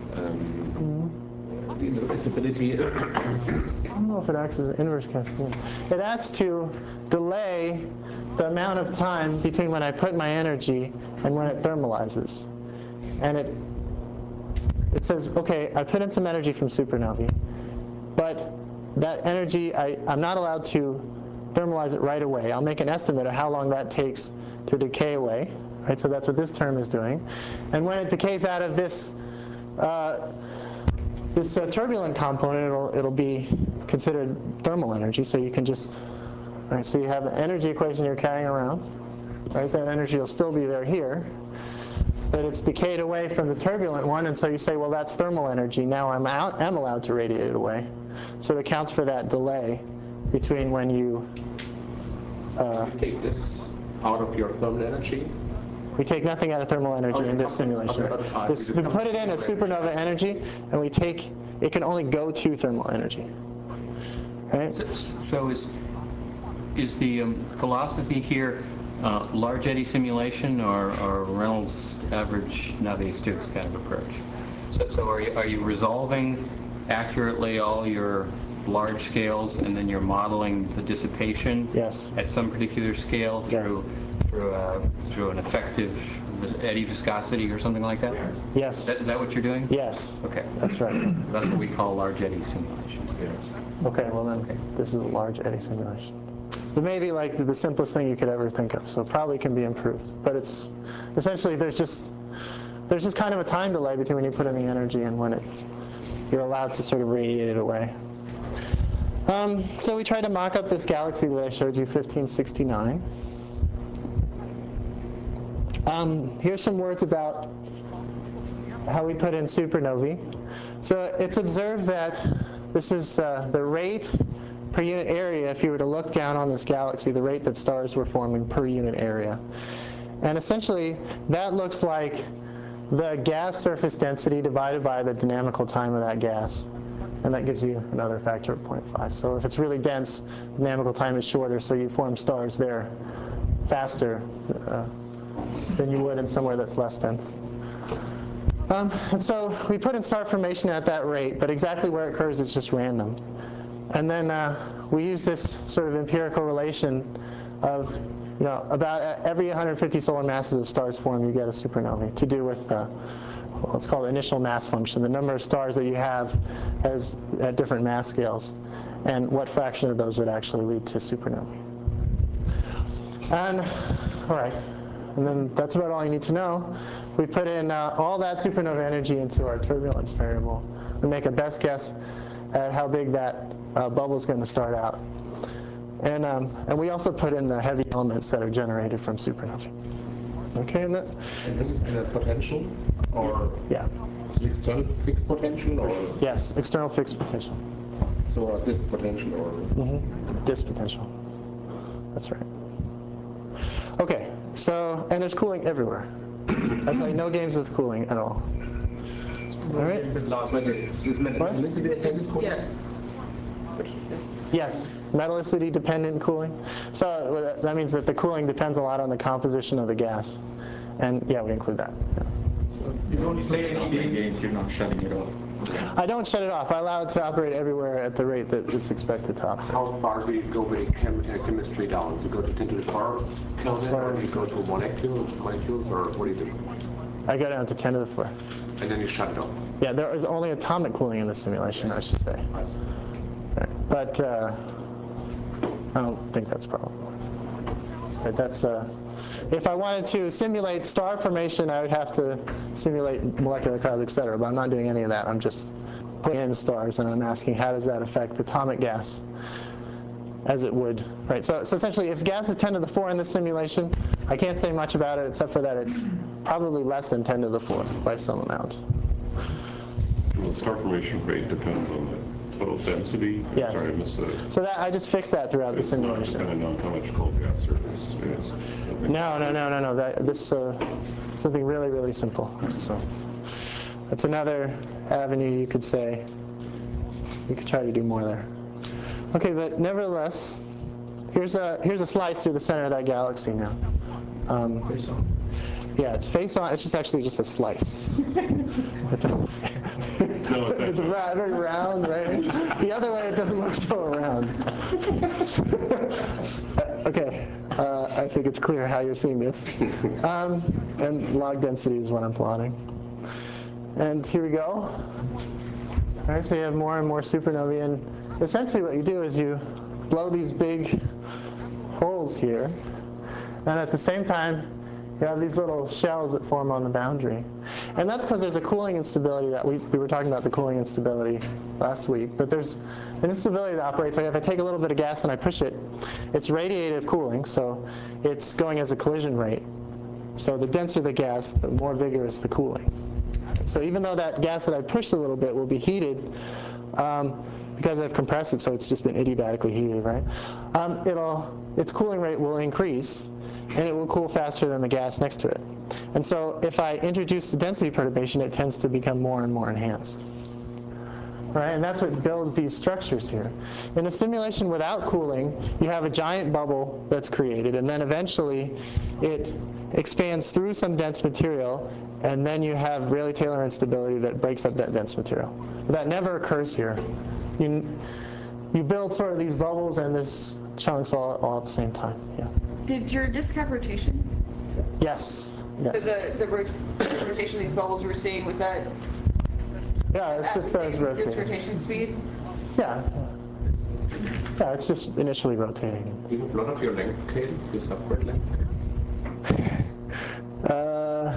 um, the invincibility. I don't know if it acts as an inverse cascade. It acts to delay the amount of time between when I put my energy and when it thermalizes. And it it says, okay, I put in some energy from supernovae, but that energy, I, I'm not allowed to thermalize it right away. I'll make an estimate of how long that takes to decay away. Right? So that's what this term is doing. And when it decays out of this uh, this uh, turbulent component, it'll, it'll be considered thermal energy. So you can just, right, so you have an energy equation you're carrying around. Right? That energy will still be there here. But it's decayed away from the turbulent one, and so you say, well, that's thermal energy. Now I'm, out, I'm allowed to radiate it away. So it accounts for that delay between when you... Uh, you take this out of your thermal energy? We take nothing out of thermal energy in this simulation. This, we put it in as supernova energy, and we take, it can only go to thermal energy. Right? So, so is, is the um, philosophy here Uh, large eddy simulation or, or Reynolds average Navier-Stokes kind of approach? So, so are you, are you resolving accurately all your large scales and then you're modeling the dissipation yes. at some particular scale through yes. through, a, through an effective eddy viscosity or something like that? Yes. Is that, is that what you're doing? Yes. Okay. That's right. That's what we call large eddy simulations. Yes. Okay, well then, okay. This is a large eddy simulation. It may be like the simplest thing you could ever think of, so it probably can be improved. But it's essentially there's just there's just kind of a time delay between when you put in the energy and when it's you're allowed to sort of radiate it away. Um, so we tried to mock up this galaxy that I showed you, fifteen sixty-nine. Um, here's some words about how we put in supernovae. So it's observed that this is uh, the rate per unit area, if you were to look down on this galaxy, the rate that stars were forming per unit area. And essentially, that looks like the gas surface density divided by the dynamical time of that gas. And that gives you another factor of zero point five. So if it's really dense, the dynamical time is shorter, so you form stars there faster uh, than you would in somewhere that's less dense. Um, and so we put in star formation at that rate, but exactly where it occurs is just random. And then uh, we use this sort of empirical relation of, you know, about every one hundred fifty solar masses of stars form, you get a supernovae, to do with uh, well, it's called initial mass function, the number of stars that you have as at different mass scales, and what fraction of those would actually lead to supernovae. And all right, and then that's about all you need to know. We put in uh, all that supernova energy into our turbulence variable. We make a best guess at how big that uh, bubble is going to start out. And, um, and we also put in the heavy elements that are generated from supernovae. Okay, and that. And this is the potential, or yeah, it's an external fixed potential, or yes, external fixed potential. So uh, this potential, or mm-hmm. this potential. That's right. Okay, so and there's cooling everywhere. I play no games with cooling at all. All right. Yeah. Yes, metallicity dependent cooling. So that means that the cooling depends a lot on the composition of the gas. And yeah, we include that. So you don't play any games, you're not shutting it off. I don't shut it off. I allow it to operate everywhere at the rate that it's expected to operate. How far do you go with the chem uh, chemistry down? Do you go to ten to the four Kelvin, or do you go to molecules, molecules, or what do you do? I go down to ten to the four. And then you shut it off? Yeah, there is only atomic cooling in this simulation, yes. I should say. Yes. Right. But uh, I don't think that's probable. Right, that's, uh, if I wanted to simulate star formation, I would have to simulate molecular clouds, et cetera. But I'm not doing any of that. I'm just putting in stars, and I'm asking how does that affect atomic gas as it would. Right. So, so essentially, if gas is ten to the four in this simulation, I can't say much about it except for that it's probably less than ten to the four by some amount. Well, the star formation rate depends on the total density? Yes. Sorry, I missed that. So that I just fixed that throughout the It's not simulation. dependent on how much coal gas there is. It is. No, no, no, no, no. That, this uh, something really, really simple. So that's another avenue you could say. You could try to do more there. Okay, but nevertheless, here's a here's a slice through the center of that galaxy now. Um, Face on. yeah, it's face on. It's just actually just a slice. It's, a, No, it's it's ra- very round, right? The other way, it doesn't look so round. Okay, uh, I think it's clear how you're seeing this. Um, and log density is what I'm plotting. And here we go. All right, so you have more and more supernovae, and essentially what you do is you blow these big holes here, and at the same time, you have these little shells that form on the boundary. And that's because there's a cooling instability that we, we were talking about the cooling instability last week, but there's an instability that operates like if I take a little bit of gas and I push it, it's radiative cooling, so it's going as a collision rate. So the denser the gas, the more vigorous the cooling. So even though that gas that I pushed a little bit will be heated, um, because I've compressed it, so it's just been adiabatically heated, right? Um, it'll, its cooling rate will increase, and it will cool faster than the gas next to it. And so if I introduce the density perturbation, it tends to become more and more enhanced. Right? And that's what builds these structures here. In a simulation without cooling, you have a giant bubble that's created, and then eventually it expands through some dense material, and then you have Rayleigh-Taylor instability that breaks up that dense material. But that never occurs here. You, you build sort of these bubbles and this chunks all, all at the same time. Yeah. Did your disk have rotation? Yes. yes. So the, the rot rotation of these bubbles we were seeing, was that yeah, it's at just the those same disk rotating. rotation speed? Yeah. Yeah, it's just initially rotating. Do you have a lot of your length scale, your subgrid length? Uh,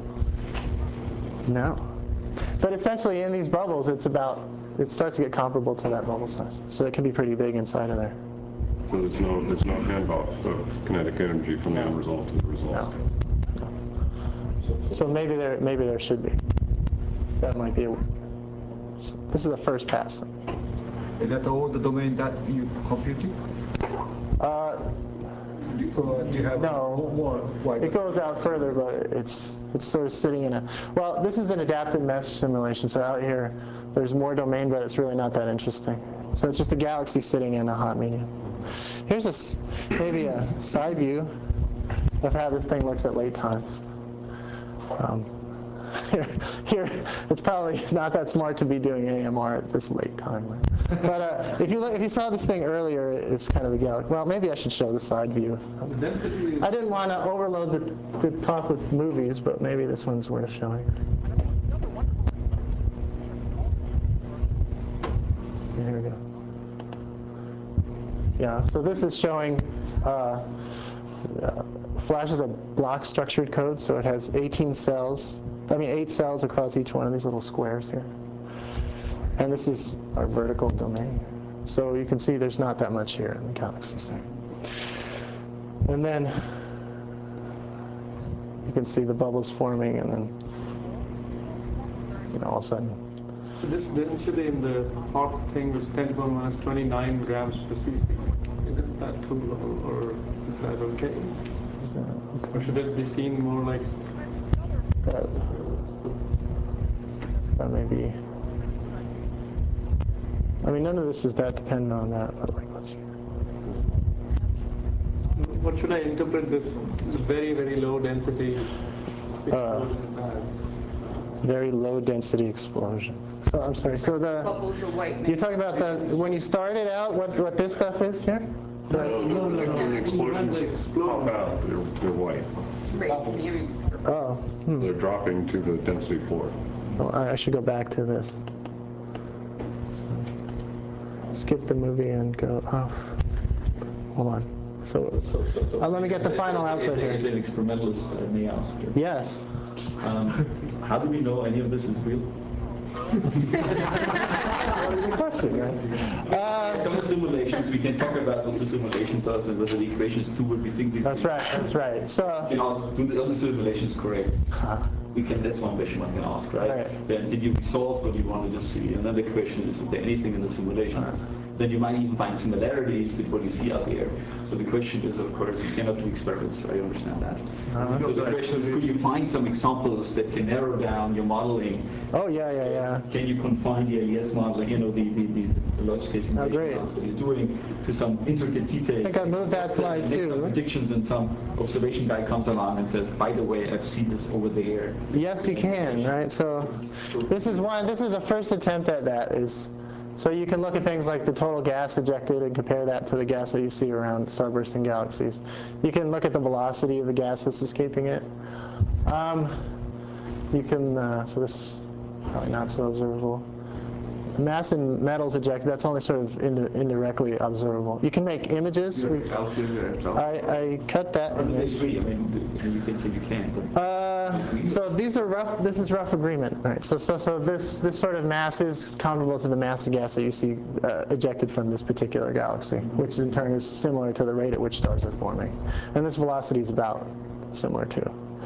no. But essentially in these bubbles, it's about, it starts to get comparable to that bubble size. So it can be pretty big inside of there. So there's no, there's no handoff of kinetic energy from the end result to the result? No. no. So maybe there, maybe there should be. That might be, a, this is a first pass. Is that all the domain that you computed? Uh, Or do you have no, more? Why? It goes out further, but it's it's sort of sitting in a, well, this is an adapted mesh simulation, so out here there's more domain, but it's really not that interesting. So it's just a galaxy sitting in a hot medium. Here's a, maybe a side view of how this thing looks at late times. Um, Here, here, it's probably not that smart to be doing A M R at this late time. Right? But uh, if you look, if you saw this thing earlier, it's kind of the galaxy. Well, maybe I should show the side view. The density is I didn't want to overload the, the talk with movies, but maybe this one's worth showing. Here we go. Yeah, so this is showing uh, uh, Flash is a block structured code, so it has eighteen cells. I mean, eight cells across each one of these little squares here. And this is our vertical domain. So you can see there's not that much here in the galaxies there. And then you can see the bubbles forming, and then, you know, all of a sudden. So this density in the hot thing was ten to the power minus twenty-nine grams per cc. Isn't that too low, or is that okay? Is that okay? Or should it be seen more like? That, that may be. I mean, none of this is that dependent on that, but like, let's see. What should I interpret this very, very low density explosions Uh, as? Very low density explosions. So I'm sorry. So the Bubbles of white. you're talking about the when you started out, what what this stuff is here? No, no, no, no. when the explosions pop out, they're, they're white. Right, the image. Oh, hmm. They're dropping to the density floor. Well, I I should go back to this. So, skip the movie and go. Oh, hold on. So, So, so, so uh, let me get the final output as, here. as an experimentalist, I may ask you. Yes. Um, how do we know any of this is real? Good question, right? Uh, From the simulations, we can talk about what the simulation does and whether the equations do what we think they do. that's right. That's right. So. You can also do the other simulations correct. Uh, we can, that's one question one can ask, right? Right. Then did you resolve what you wanted to see? And then the question is, is there anything in the simulations? Then you might even find similarities with what you see out there. So the question is, of course, you cannot do experiments. I understand that. Uh-huh. So the question is, could you find some examples that can narrow down your modeling? Oh, yeah, yeah, yeah. Can you confine the A E S modeling, you know, the, the, the, the large scale simulation great. models that you're doing to some intricate details? I think I moved that slide Make some too. predictions, and some observation guy comes along and says, by the way, I've seen this over there. Yes, you can, right? So this is one, this is a first attempt at that. Is So you can look at things like the total gas ejected and compare that to the gas that you see around starbursting galaxies. You can look at the velocity of the gas that's escaping it. Um, you can, uh, so this is probably not so observable. Mass in metals ejected, that's only sort of indi indirectly observable. You can make images. We, I, I cut that image. I mean, you can say you can, but Uh, so these are rough. This is rough agreement, right? So, so, so this this sort of mass is comparable to the mass of gas that you see uh, ejected from this particular galaxy, which in turn is similar to the rate at which stars are forming, and this velocity is about similar too.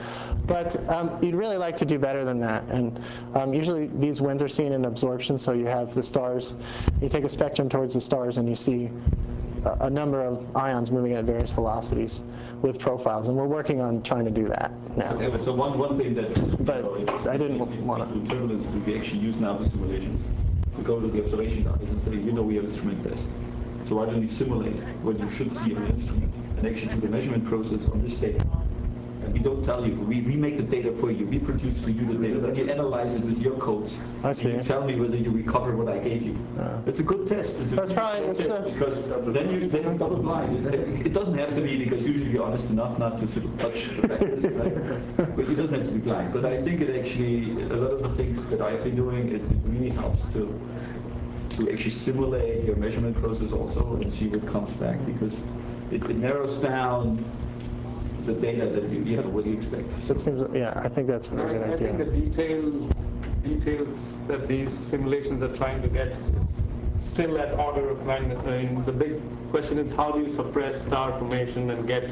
But um, you'd really like to do better than that, and um, usually these winds are seen in absorption. So you have the stars. You take a spectrum towards the stars, and you see a number of ions moving at various velocities with profiles, and we're working on trying to do that now. okay, so one one thing that But you know, is, I didn't in, want in turbulence, we actually use now the simulations. We go to the observation guys and say, you know, we have instrument test. So why don't you simulate what you should see on the instrument and actually do the measurement process on this data? And we don't tell you, we, we make the data for you, we produce for you the data, then you analyze it with your codes. I see. And you tell me whether you recover what I gave you. Uh, It's a good test. It's a That's good probably- test that's- because then you then you double blind. It's, it doesn't have to be, because usually you're honest enough not to sort of touch the factors, right? But it doesn't have to be blind. But I think it actually, a lot of the things that I've been doing, it, it really helps to to actually simulate your measurement process also and see what comes back, because it, it narrows down the data that you, you know, what you expect. That seems, yeah, I think that's a very good I, I think the idea. detail, details that these simulations are trying to get is still at order of magnitude. I mean, the big question is, how do you suppress star formation and get,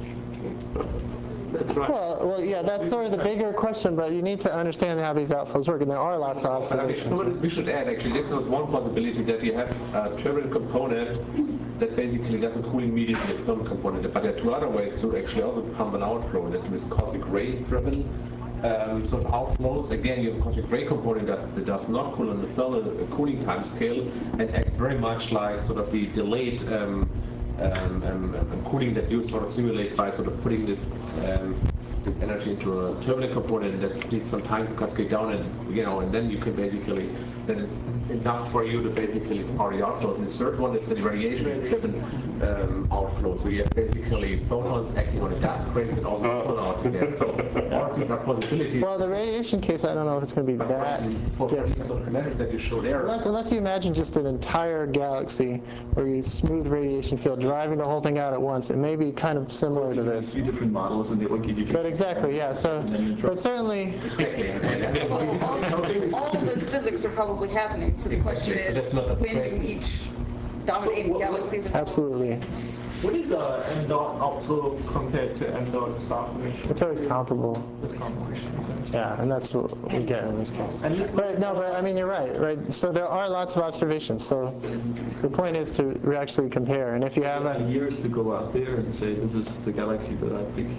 that's right. Well, well, yeah, that's sort of the bigger question, but you need to understand how these outflows work, and there are lots of But I mean, observations. we should add, actually, this is one possibility, that you have a turbulent component that basically doesn't cool immediately, a thermal component. But there are two other ways to actually also pump an outflow, that is cosmic ray driven. Um, sort of outflows. Again, you have a cosmic ray component that, that does not cool on the thermal cooling time scale, and acts very much like sort of the delayed um, um, um, um, cooling that you sort of simulate by sort of putting this um, this energy into a turbulent component that needs some time to cascade down, and you know, and then you can basically, that is enough for you to basically power the outflows. And the third one is the radiation-driven um, outflow. So you have basically photons acting on the gas crates and also pull out the gas. So all of these are possibilities. Well, the radiation case, I don't know if it's going to be But that. for, for these sort of measures that you show there, Unless, unless you imagine just an entire galaxy where you smooth radiation field driving the whole thing out at once, it may be kind of similar to this. Three different models, and they will give you. But exactly, yeah. So, but certainly, exactly. And, and, and Well, all, all of those physics are probably happening, so the question Exactly, so that's is, not a when present. each dominating So what- galaxies are. absolutely, What is uh, M dot outflow compared to M dot star formation? it's always comparable. It's comparable. Yeah, and that's what we get in this case. And this But no, but I mean, you're right, right? So there are lots of observations. So the point is to re- actually compare. And if you have a, years to go out there and say, this is the galaxy that I pick,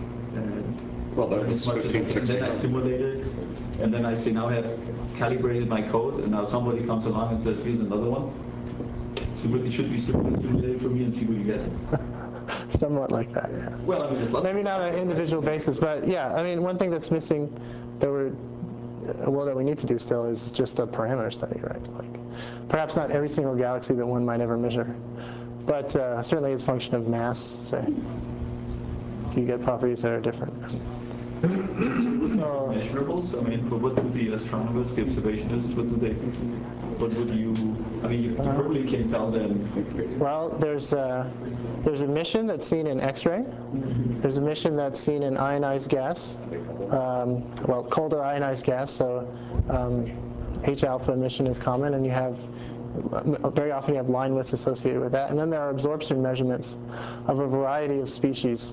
and Well, that as was much as fifteen, and sixteen. then I simulate it, and then I say, now I have calibrated my code, and now somebody comes along and says, here's another one. Simulate, it should be simulated simulated for me, and see what you get. somewhat like that, yeah. Well, I mean, there's lots. Maybe not on an individual basis, but yeah, I mean, one thing that's missing that we're, uh, well, that we need to do still is just a parameter study, right? Like, perhaps not every single galaxy that one might ever measure, but uh, certainly it's a function of mass, say. Do you get properties that are different? So, Measurables, I mean, for what do the astronomers, the observationists, what do they, what would you, I mean, you probably can tell them. well, there's a, there's a mission that's seen in X-ray. There's a mission that's seen in ionized gas. Um, well, colder ionized gas, so um, H alpha emission is common, and you have, very often you have line widths associated with that. And then there are absorption measurements of a variety of species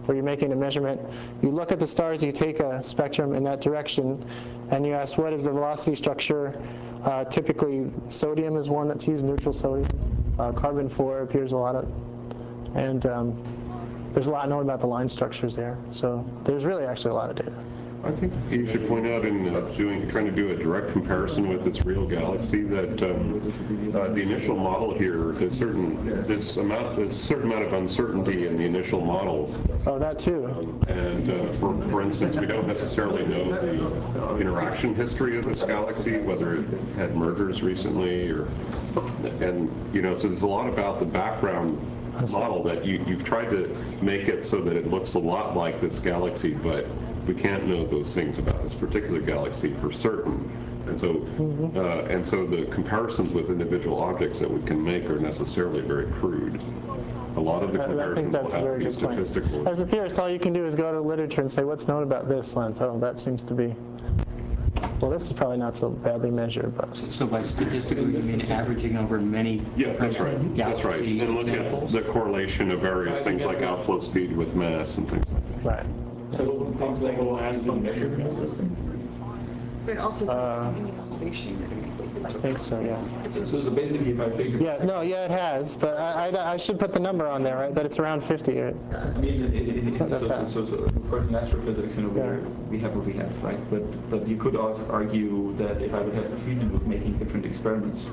where you're making a measurement. You look at the stars, you take a spectrum in that direction, and you ask what is the velocity structure. Uh, typically, sodium is one that's used, neutral sodium. Uh, carbon four appears a lot of, and um, there's a lot known about the line structures there. So there's really actually a lot of data. I think you should point out in uh, doing, trying to do a direct comparison with this real galaxy that um, uh, the initial model here, there's certain there's amount there's a certain amount of uncertainty in the initial models. Oh, that too. Um, and uh, for for instance, we don't necessarily know the interaction history of this galaxy, whether it had mergers recently, or and you know, so there's a lot about the background model that you, you've tried to make it so that it looks a lot like this galaxy, but we can't know those things about this particular galaxy for certain. And so, uh, and so the comparisons with individual objects that we can make are necessarily very crude. A lot of the comparisons will have to be statistical. As a theorist, all you can do is go to literature and say, what's known about this length? Oh, that seems to be, well, this is probably not so badly measured, but. So, so by statistical, you mean averaging over many Yeah, that's right. That's right. And look examples? at the correlation of various things like outflow speed with mass and things like that. Right. So things like velocity been measured in the system? But also Uh, any observation. I think so, yeah. So, so basically, if I think, Yeah, no, yeah, it has, but I, I, I should put the number on there, right? But it's around fifty, right? I mean, in, in, in, Not so, that so, so, so of course in astrophysics, you know, we're, we have what we have, right? But but you could also argue that if I would have the freedom of making different experiments,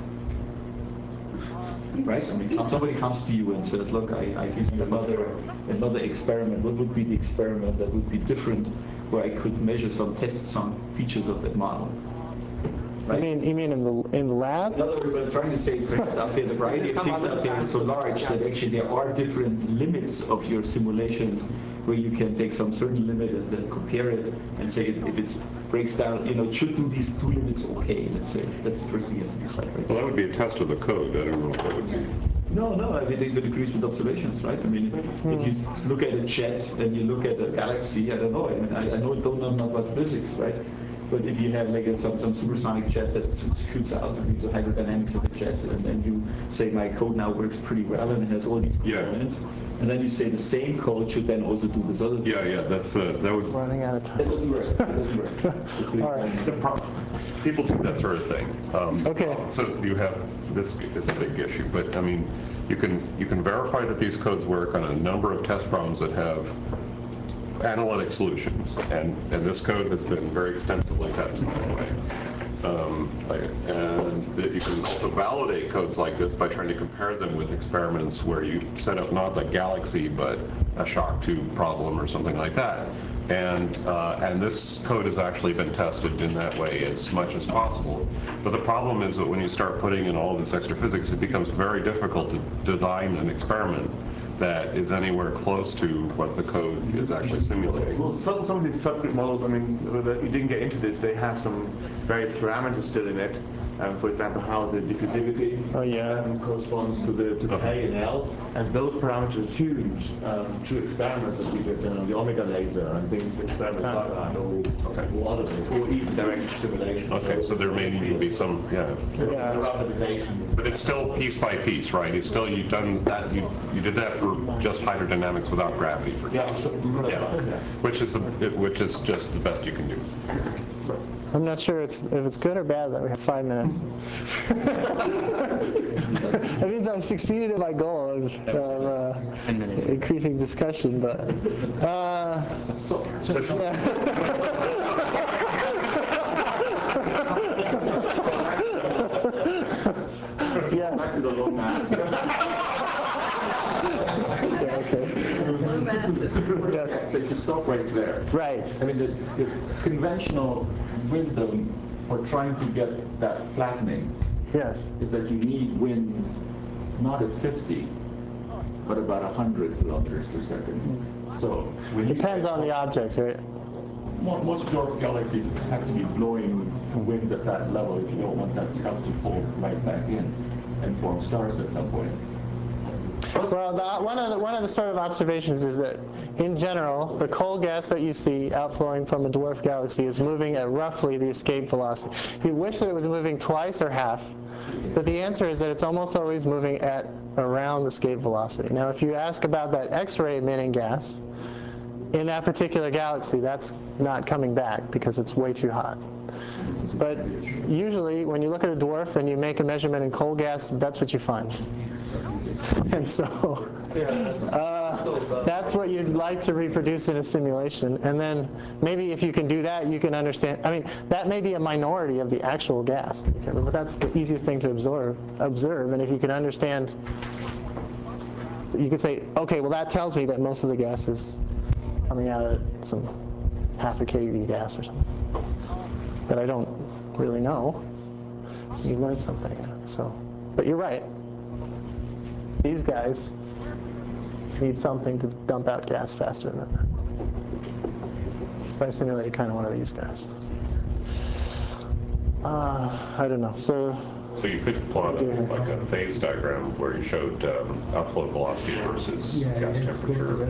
right? I mean, some- somebody comes to you and says, look, I, I give you another another experiment. What would be the experiment that would be different, where I could measure some, test some features of that model? I mean, you mean in the in the lab? In other words, what I'm trying to say is perhaps out there, the variety of things out there is so large that actually there are different limits of your simulations where you can take some certain limit and then compare it and say if, if it breaks down, you know, it should do these two limits okay, let's say. That's the first thing you have to decide, right? Well, that would be a test of the code. I don't know what that would be. No, no, I mean, it agrees with observations, right? I mean, if you look at a jet and you look at a galaxy, I don't know, I mean, I, I know, don't know much about physics, right? But if you have like a, some, some supersonic jet that shoots out, I mean, the hydrodynamics of the jet, and then you say my code now works pretty well and it has all these components, yeah. And then you say the same code should then also do this other thing. Yeah, yeah, that's uh, that would. Running out of time. It doesn't work. It doesn't work. All right. The pro- People do that sort of thing. Um, Okay. So you have, this is a big issue, but I mean, you can you can verify that these codes work on a number of test problems that have analytic solutions, and, and this code has been very extensively tested by the way. Um, and that you can also validate codes like this by trying to compare them with experiments where you set up not a galaxy but a shock tube problem or something like that. And uh, and this code has actually been tested in that way as much as possible. But the problem is that when you start putting in all this extra physics, it becomes very difficult to design an experiment that is anywhere close to what the code is actually simulating. Well, some, some of these subgroup models, I mean, you didn't get into this, they have some various parameters still in it. Um, for example, how the diffusivity Oh, yeah. um, corresponds to the to K and L, and those parameters are tuned um, through experiments that we did, you know, the Omega laser and things, experiments like that, or, Okay. or other things, or even direct simulation. Okay, so there may need to be some, yeah. Yeah. Randomization. But it's still piece by piece, right? It's still, you've done that, you you did that for just hydrodynamics without gravity, for example. Yeah, Yeah. Which is the, which is just the best you can do. I'm not sure it's, if it's good or bad that we have five minutes. That means I've succeeded in my goal of, of uh, increasing discussion, but uh, yeah. Yes. Yeah, okay. Yes. So if you stop right there. Right. I mean, the, the conventional wisdom for trying to get that flattening Yes. is that you need winds not at fifty, but about one hundred kilometers per second. So when you Depends say, on the object, right? mo- most dwarf galaxies have to be blowing winds at that level if you don't want that stuff to fall right back in and form stars at some point. Well, the, one of the one of the sort of observations is that, in general, the coal gas that you see outflowing from a dwarf galaxy is moving at roughly the escape velocity. You wish that it was moving twice or half, but the answer is that it's almost always moving at around the escape velocity. Now, if you ask about that X-ray emitting gas, in that particular galaxy, that's not coming back because it's way too hot. But usually, when you look at a dwarf and you make a measurement in coal gas, that's what you find. And so uh, that's what you'd like to reproduce in a simulation. And then maybe if you can do that, you can understand. I mean, that may be a minority of the actual gas, but that's the easiest thing to observe. observe. And if you can understand, you could say, okay, well, that tells me that most of the gas is coming out at some half a keV gas or something that I don't really know. You learn something. So, but you're right. These guys need something to dump out gas faster than that. So I simulated kind of one of these guys. Uh, I don't know. So. So you could plot a, like a phase diagram where you showed um, outflow velocity versus Yeah, gas yeah, temperature.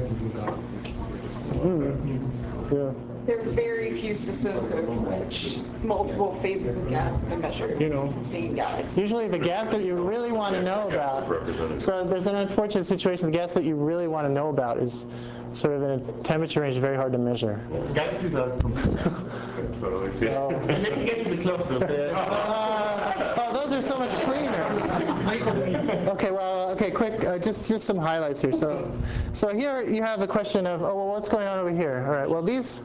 Mm. Yeah. There are very few systems in which multiple phases of gas have been measured You know, in the same galaxy. Usually the gas that you really want to know about, so there's an unfortunate situation, the gas that you really want to know about is sort of in a temperature range very hard to measure. Galaxies are So it's it. and then you get to the clusters. Uh, oh, those are so much cleaner. Okay, well, okay, quick, uh, just just some highlights here. So, so here you have the question of, oh, well, what's going on over here? All right, well, these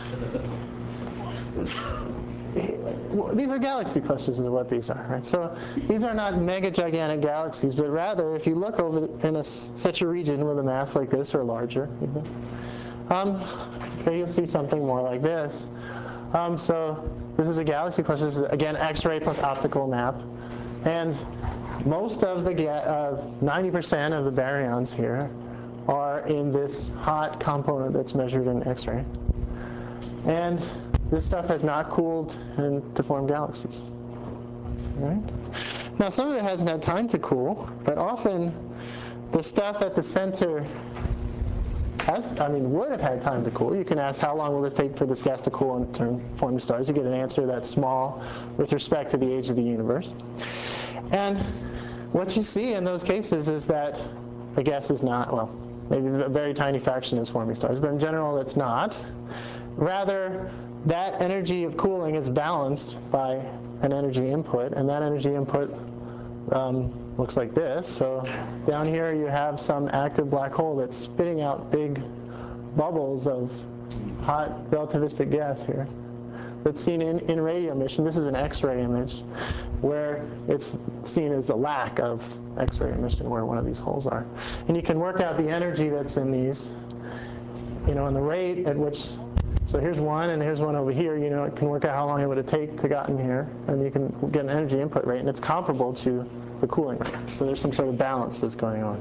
these are galaxy clusters, is what these are, right? So these are not mega gigantic galaxies, but rather, if you look over in a, such a region with a mass like this or larger, um, okay, you'll see something more like this. Um, so this is a galaxy cluster. This is, again, X-ray plus optical map. And most of the, uh, ninety percent of the baryons here are in this hot component that's measured in X-ray. And this stuff has not cooled and to form galaxies. Right? Now, some of it hasn't had time to cool, but often the stuff at the center has, I mean, would have had time to cool. You can ask, how long will this take for this gas to cool and turn, form stars? You get an answer that's small with respect to the age of the universe. And what you see in those cases is that the gas is not, well, maybe a very tiny fraction is forming stars, but in general it's not. Rather, that energy of cooling is balanced by an energy input, and that energy input um, looks like this. So down here you have some active black hole that's spitting out big bubbles of hot relativistic gas here that's seen in, in radio emission. This is an X-ray image where it's seen as a lack of X-ray emission where one of these holes are. And you can work out the energy that's in these, you know, and the rate at which. So here's one, and here's one over here. You know, it can work out how long it would have taken to gotten here, and you can get an energy input rate, and it's comparable to the cooling rate. So there's some sort of balance that's going on.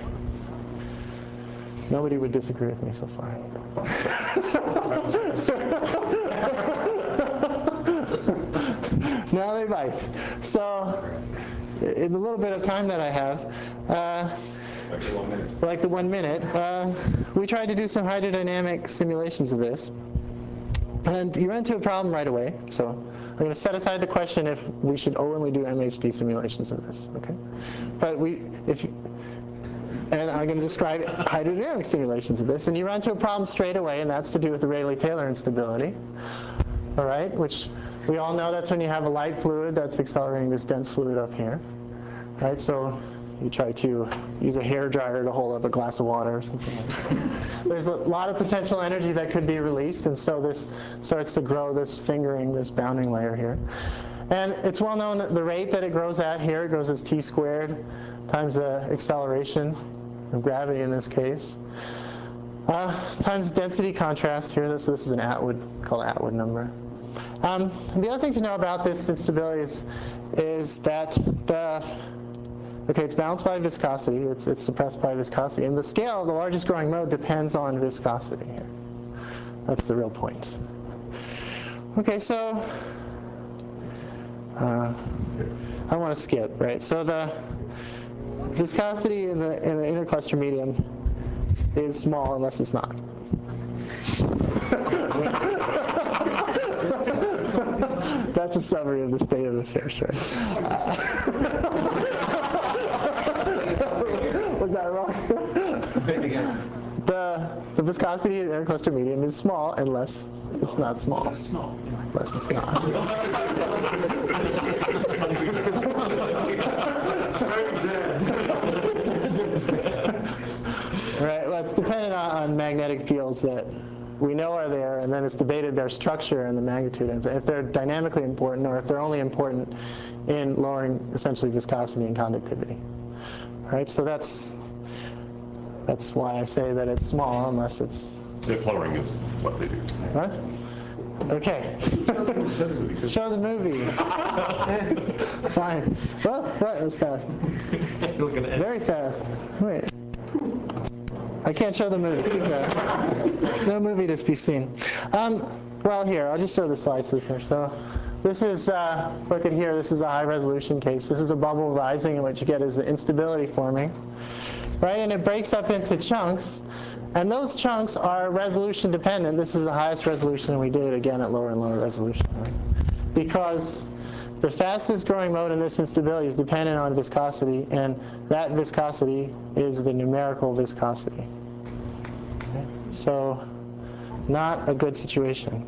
Nobody would disagree with me so far. Now they bite. So in the little bit of time that I have, uh, like the one minute, uh, we tried to do some hydrodynamic simulations of this. And you run into a problem right away. So I'm going to set aside the question if we should only do M H D simulations of this, okay? But we, if, and I'm going to describe hydrodynamic simulations of this. And you run into a problem straight away, and that's to do with the Rayleigh-Taylor instability, all right? Which we all know that's when you have a light fluid that's accelerating this dense fluid up here, right? So you try to use a hair dryer to hold up a glass of water or something like that. There's a lot of potential energy that could be released, and so this starts to grow this fingering, this bounding layer here. And it's well known that the rate that it grows at here, it grows as t squared times the acceleration of gravity in this case, uh, times density contrast here. This, this is an Atwood, called Atwood number. Um, the other thing to know about this instability is, is that the Okay, it's balanced by viscosity. It's, it's suppressed by viscosity. And the scale of the largest growing mode depends on viscosity here. That's the real point. Okay, so uh, I want to skip, right? So the viscosity in the, in the intercluster medium is small unless it's not. That's a summary of the state of affairs, right? Was that wrong? The, the the viscosity of the air cluster medium is small unless it's not small. It's not. Unless it's not. It's very zen. Right, well, it's dependent on, on magnetic fields that we know are there, and then it's debated their structure and the magnitude, and if they're dynamically important or if they're only important in lowering essentially viscosity and conductivity. Right, so that's that's why I say that it's small unless it's... If lowering is what they do. What? Okay. Show the movie. Fine. Well, what? It was fast. Very fast. Wait. I can't show the movie too fast. No movie to be seen. Um, well, here, I'll just show the slices here. So this is, uh, look at here, this is a high resolution case. This is a bubble rising, and what you get is the instability forming. Right, and it breaks up into chunks. And those chunks are resolution dependent. This is the highest resolution, and we did it again at lower and lower resolution. Right? Because the fastest growing mode in this instability is dependent on viscosity, and that viscosity is the numerical viscosity. Okay? So not a good situation.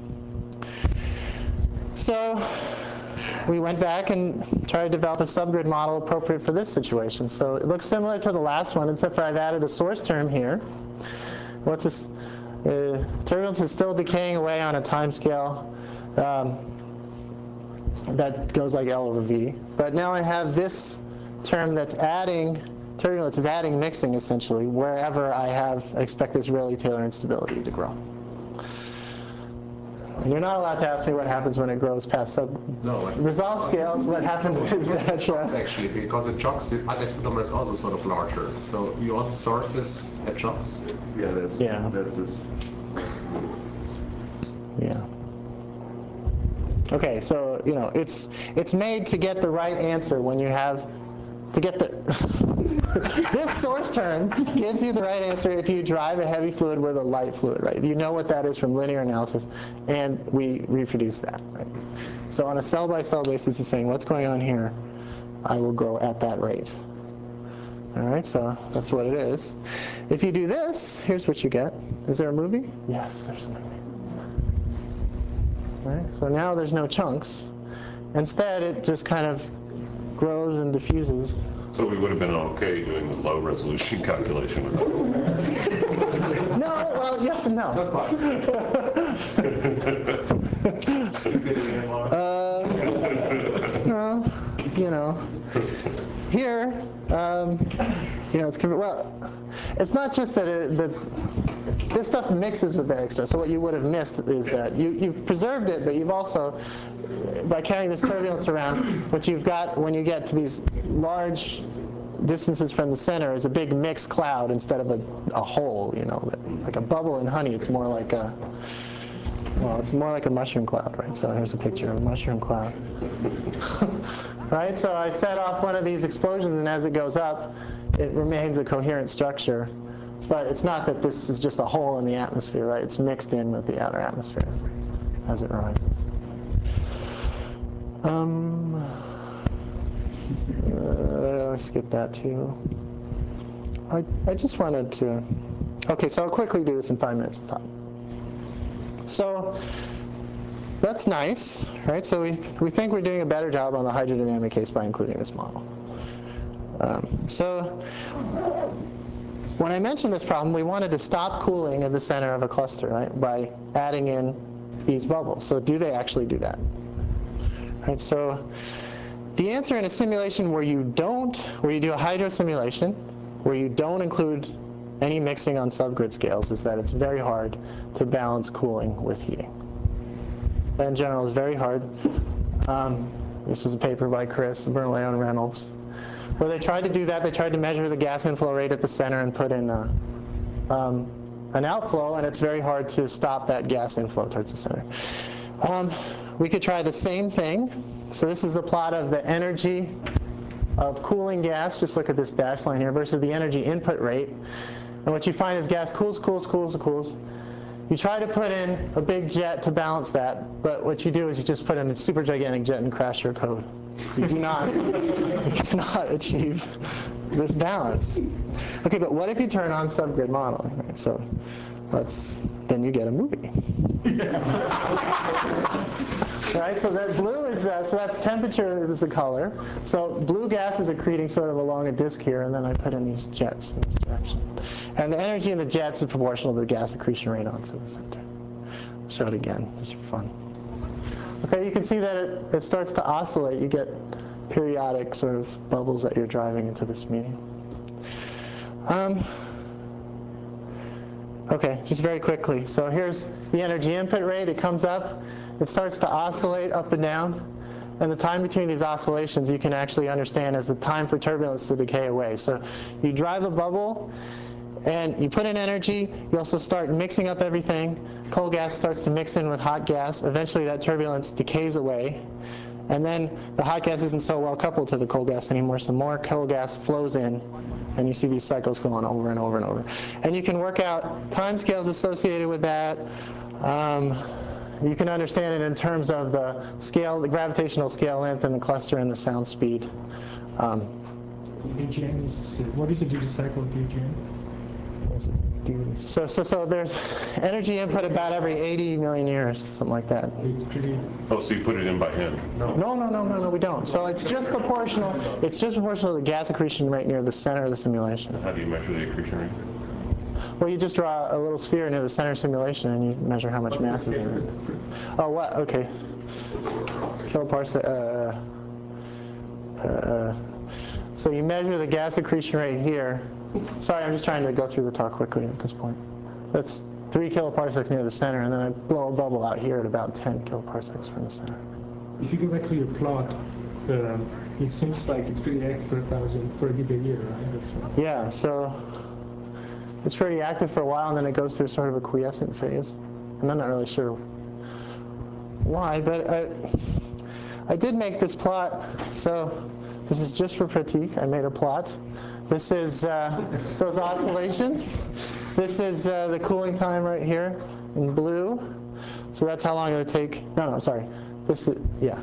So we went back and tried to develop a subgrid model appropriate for this situation. So it looks similar to the last one, except for I've added a source term here. What's this? Uh, turbulence is still decaying away on a time scale um, that goes like L over V. But now I have this term that's adding, turbulence is adding mixing essentially, wherever I have, I expect this Rayleigh-Taylor instability to grow. And you're not allowed to ask me what happens when it grows past sub no, resolve scales. What happens is that chocks actually, because the chocks, the additive number is also sort of larger. So you also source this at chocks. Yeah, that's yeah. that's this. Yeah. Okay, so you know it's it's made to get the right answer when you have to get the. This source term gives you the right answer if you drive a heavy fluid with a light fluid, right? You know what that is from linear analysis, and we reproduce that, right? So on a cell-by-cell basis, it's saying what's going on here, I will grow at that rate. All right, so that's what it is. If you do this, here's what you get. Is there a movie? Yes, there's a movie. All right, so now there's no chunks. Instead, it just kind of grows and diffuses. So we would have been okay doing the low resolution calculation without it. No, well, yes and no. uh, well, you know, here, um, you know, it's well, it's not just that it, the this stuff mixes with the extra. So what you would have missed is that you you've preserved it, but you've also, by carrying this turbulence around, what you've got when you get to these large distances from the center is a big mixed cloud instead of a, a hole, you know, that, like a bubble in honey. It's more like a, well, it's more like a mushroom cloud, right? So here's a picture of a mushroom cloud. Right, so I set off one of these explosions, and as it goes up, it remains a coherent structure. But it's not that this is just a hole in the atmosphere, right? It's mixed in with the outer atmosphere as it rises. Um, uh, I skipped that too. I, I just wanted to, okay, so I'll quickly do this in five minutes to top. So that's nice, right? So we, we think we're doing a better job on the hydrodynamic case by including this model. Um, so when I mentioned this problem, we wanted to stop cooling at the center of a cluster, right, by adding in these bubbles. So do they actually do that? Right, so the answer in a simulation where you don't, where you do a hydro simulation, where you don't include any mixing on subgrid scales, is that it's very hard to balance cooling with heating. That in general is very hard. Um, this is a paper by Chris, Bernaleo, and Reynolds, where they tried to do that. They tried to measure the gas inflow rate at the center and put in a, um, an outflow, and it's very hard to stop that gas inflow towards the center. Um, we could try the same thing. So this is a plot of the energy of cooling gas, just look at this dashed line here, versus the energy input rate. And what you find is gas cools, cools, cools, cools. You try to put in a big jet to balance that, but what you do is you just put in a super gigantic jet and crash your code. You do not, you cannot achieve this balance. Okay, but what if you turn on subgrid modeling? Right? So Let's, then you get a movie. Right, so that blue is, uh, so that's temperature is the color. So blue gas is accreting sort of along a disk here, and then I put in these jets in this direction. And the energy in the jets is proportional to the gas accretion rate onto the center. Show it again, just for fun. Okay, you can see that it, it starts to oscillate. You get periodic sort of bubbles that you're driving into this medium. Um, okay, just very quickly. So here's the energy input rate. It comes up. It starts to oscillate up and down. And the time between these oscillations you can actually understand as the time for turbulence to decay away. So you drive a bubble, and you put in energy. You also start mixing up everything. Cold gas starts to mix in with hot gas. Eventually that turbulence decays away. And then the hot gas isn't so well coupled to the cold gas anymore, so more cold gas flows in. And you see these cycles going over and over and over. And you can work out time scales associated with that. Um, you can understand it in terms of the scale, the gravitational scale length, and the cluster and the sound speed. Um, A G N is, what is the duty cycle of the A G N? So, so, so there's energy input about every eighty million years, something like that. It's pretty. Oh, so you put it in by hand? No, no, no, no, no, we don't. So it's just proportional. It's just proportional to the gas accretion rate near the center of the simulation. How do you measure the accretion rate? Well, you just draw a little sphere near the center of simulation, and you measure how much mass is in it. Oh, what? Okay. Kiloparsec. Uh, uh, so you measure the gas accretion rate here. Sorry, I'm just trying to go through the talk quickly at this point. That's three kiloparsecs near the center, and then I blow a bubble out here at about ten kiloparsecs from the center. If you go back to your plot, um, it seems like it's pretty active for a thousand, for a giga-year, right? Yeah, so it's pretty active for a while, and then it goes through sort of a quiescent phase. And I'm not really sure why, but I, I did make this plot. So this is just for Pratik. I made a plot. This is uh, those oscillations. This is uh, the cooling time right here in blue. So that's how long it would take. No, no, sorry. This is, yeah.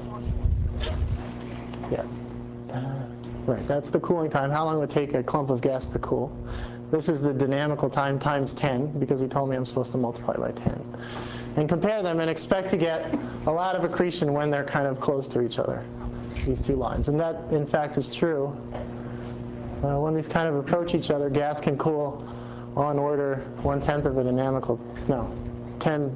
Yeah. Uh, right, that's the cooling time, how long it would take a clump of gas to cool. This is the dynamical time times ten, because he told me I'm supposed to multiply by ten. And compare them and expect to get a lot of accretion when they're kind of close to each other, these two lines. And that, in fact, is true. Uh, when these kind of approach each other, gas can cool on order one-tenth of a dynamical, no, ten,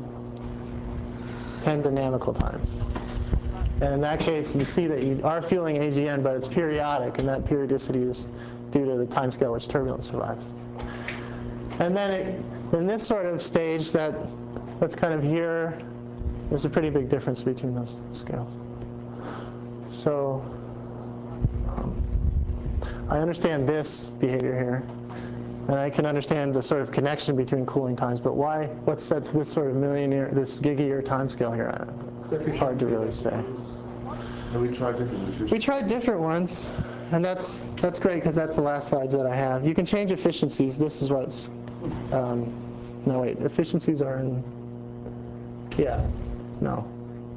ten dynamical times. And in that case, you see that you are feeling A G N, but it's periodic, and that periodicity is due to the time scale which turbulence survives. And then it, in this sort of stage that, that's kind of here, there's a pretty big difference between those scales. So um, I understand this behavior here, and I can understand the sort of connection between cooling times, but why, what sets this sort of million year, this giga-year time scale here? It's hard to really say. And we tried different We tried different ones, and that's that's great because that's the last slides that I have. You can change efficiencies. This is what it's, um, no wait, efficiencies are in, yeah, no.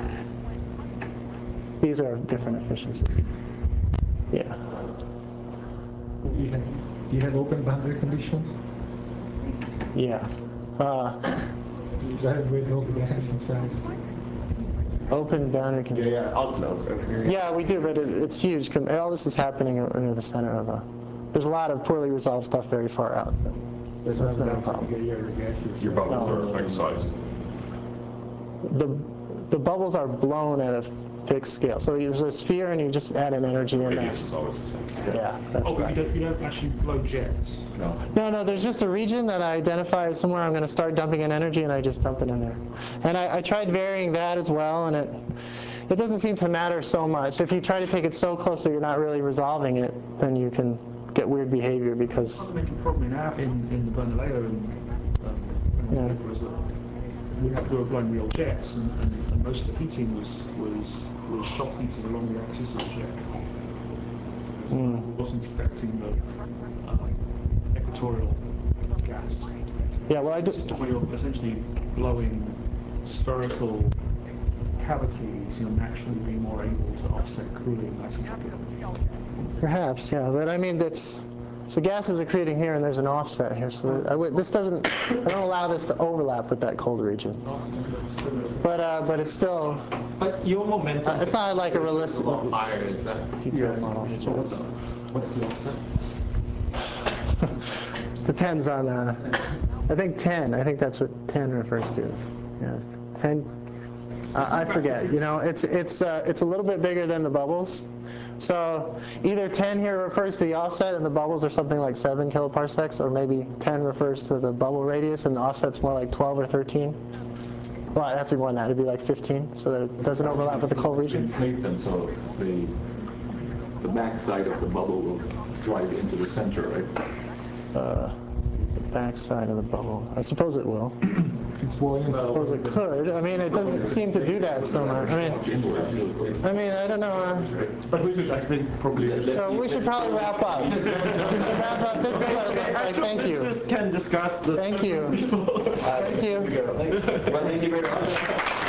These are different efficiencies. Yeah. You have, you have open boundary conditions? Yeah. Uh, That with all the gas inside. Open boundary conditions. Yeah, yeah, outflows over here. Yeah, we do, but it, it's huge. Com- All this is happening near the center of a. There's a lot of poorly resolved stuff very far out. But That's that's not not a enough problem. to get your gases. Your bubbles No. are like size. The the bubbles are blown at a fixed scale. So there's a sphere, and you just add an energy in Radius that. is always the same. Yeah, that's Oh, but right. you don't, you don't actually blow jets? No. No, no, there's just a region that I identify as somewhere I'm going to start dumping in energy, and I just dump it in there. And I, I tried varying that as well, and it it doesn't seem to matter so much. If you try to take it so close that you're not really resolving it, then you can get weird behavior because. The main problem in, our, in, in the Bernalillo and um, Yeah. people is that we, had, we were blowing real jets, and, and, and most of the heating was, was, was shock heating along the axis of the jet. Mm. It wasn't affecting the um, equatorial gas. Yeah, well, I do. Where you're essentially blowing spherical cavities, you'll naturally be more able to offset cooling isotropically. Perhaps, yeah, but I mean that's So gases are creating here, and there's an offset here. So I would, this doesn't, I don't allow this to overlap with that cold region. But uh, but it's still. But your momentum. Uh, it's not like a realistic. A lot higher, is that? Yes. Model. So what's, what's the offset? Depends on. Uh, I think ten. I think that's what ten refers to. Yeah, ten. Uh, I forget. You know, it's it's uh, it's a little bit bigger than the bubbles. So either ten here refers to the offset and the bubbles are something like seven kiloparsecs, or maybe ten refers to the bubble radius and the offset's more like twelve or thirteen. Well, it has to be more than that. It'd be like fifteen, so that it doesn't overlap with the cold region. Inflate them so the the back side of the bubble will drive into the center, right? Uh, the back side of the bubble. I suppose it will. I suppose it could. I mean, it doesn't seem to do that so much. I mean, I mean, I don't know. Uh, but we should, I think, probably. So we should probably wrap up. Wrap up. This is what it looks like. Thank you. Can discuss the. Thank you. Thank you. Well, thank you very much.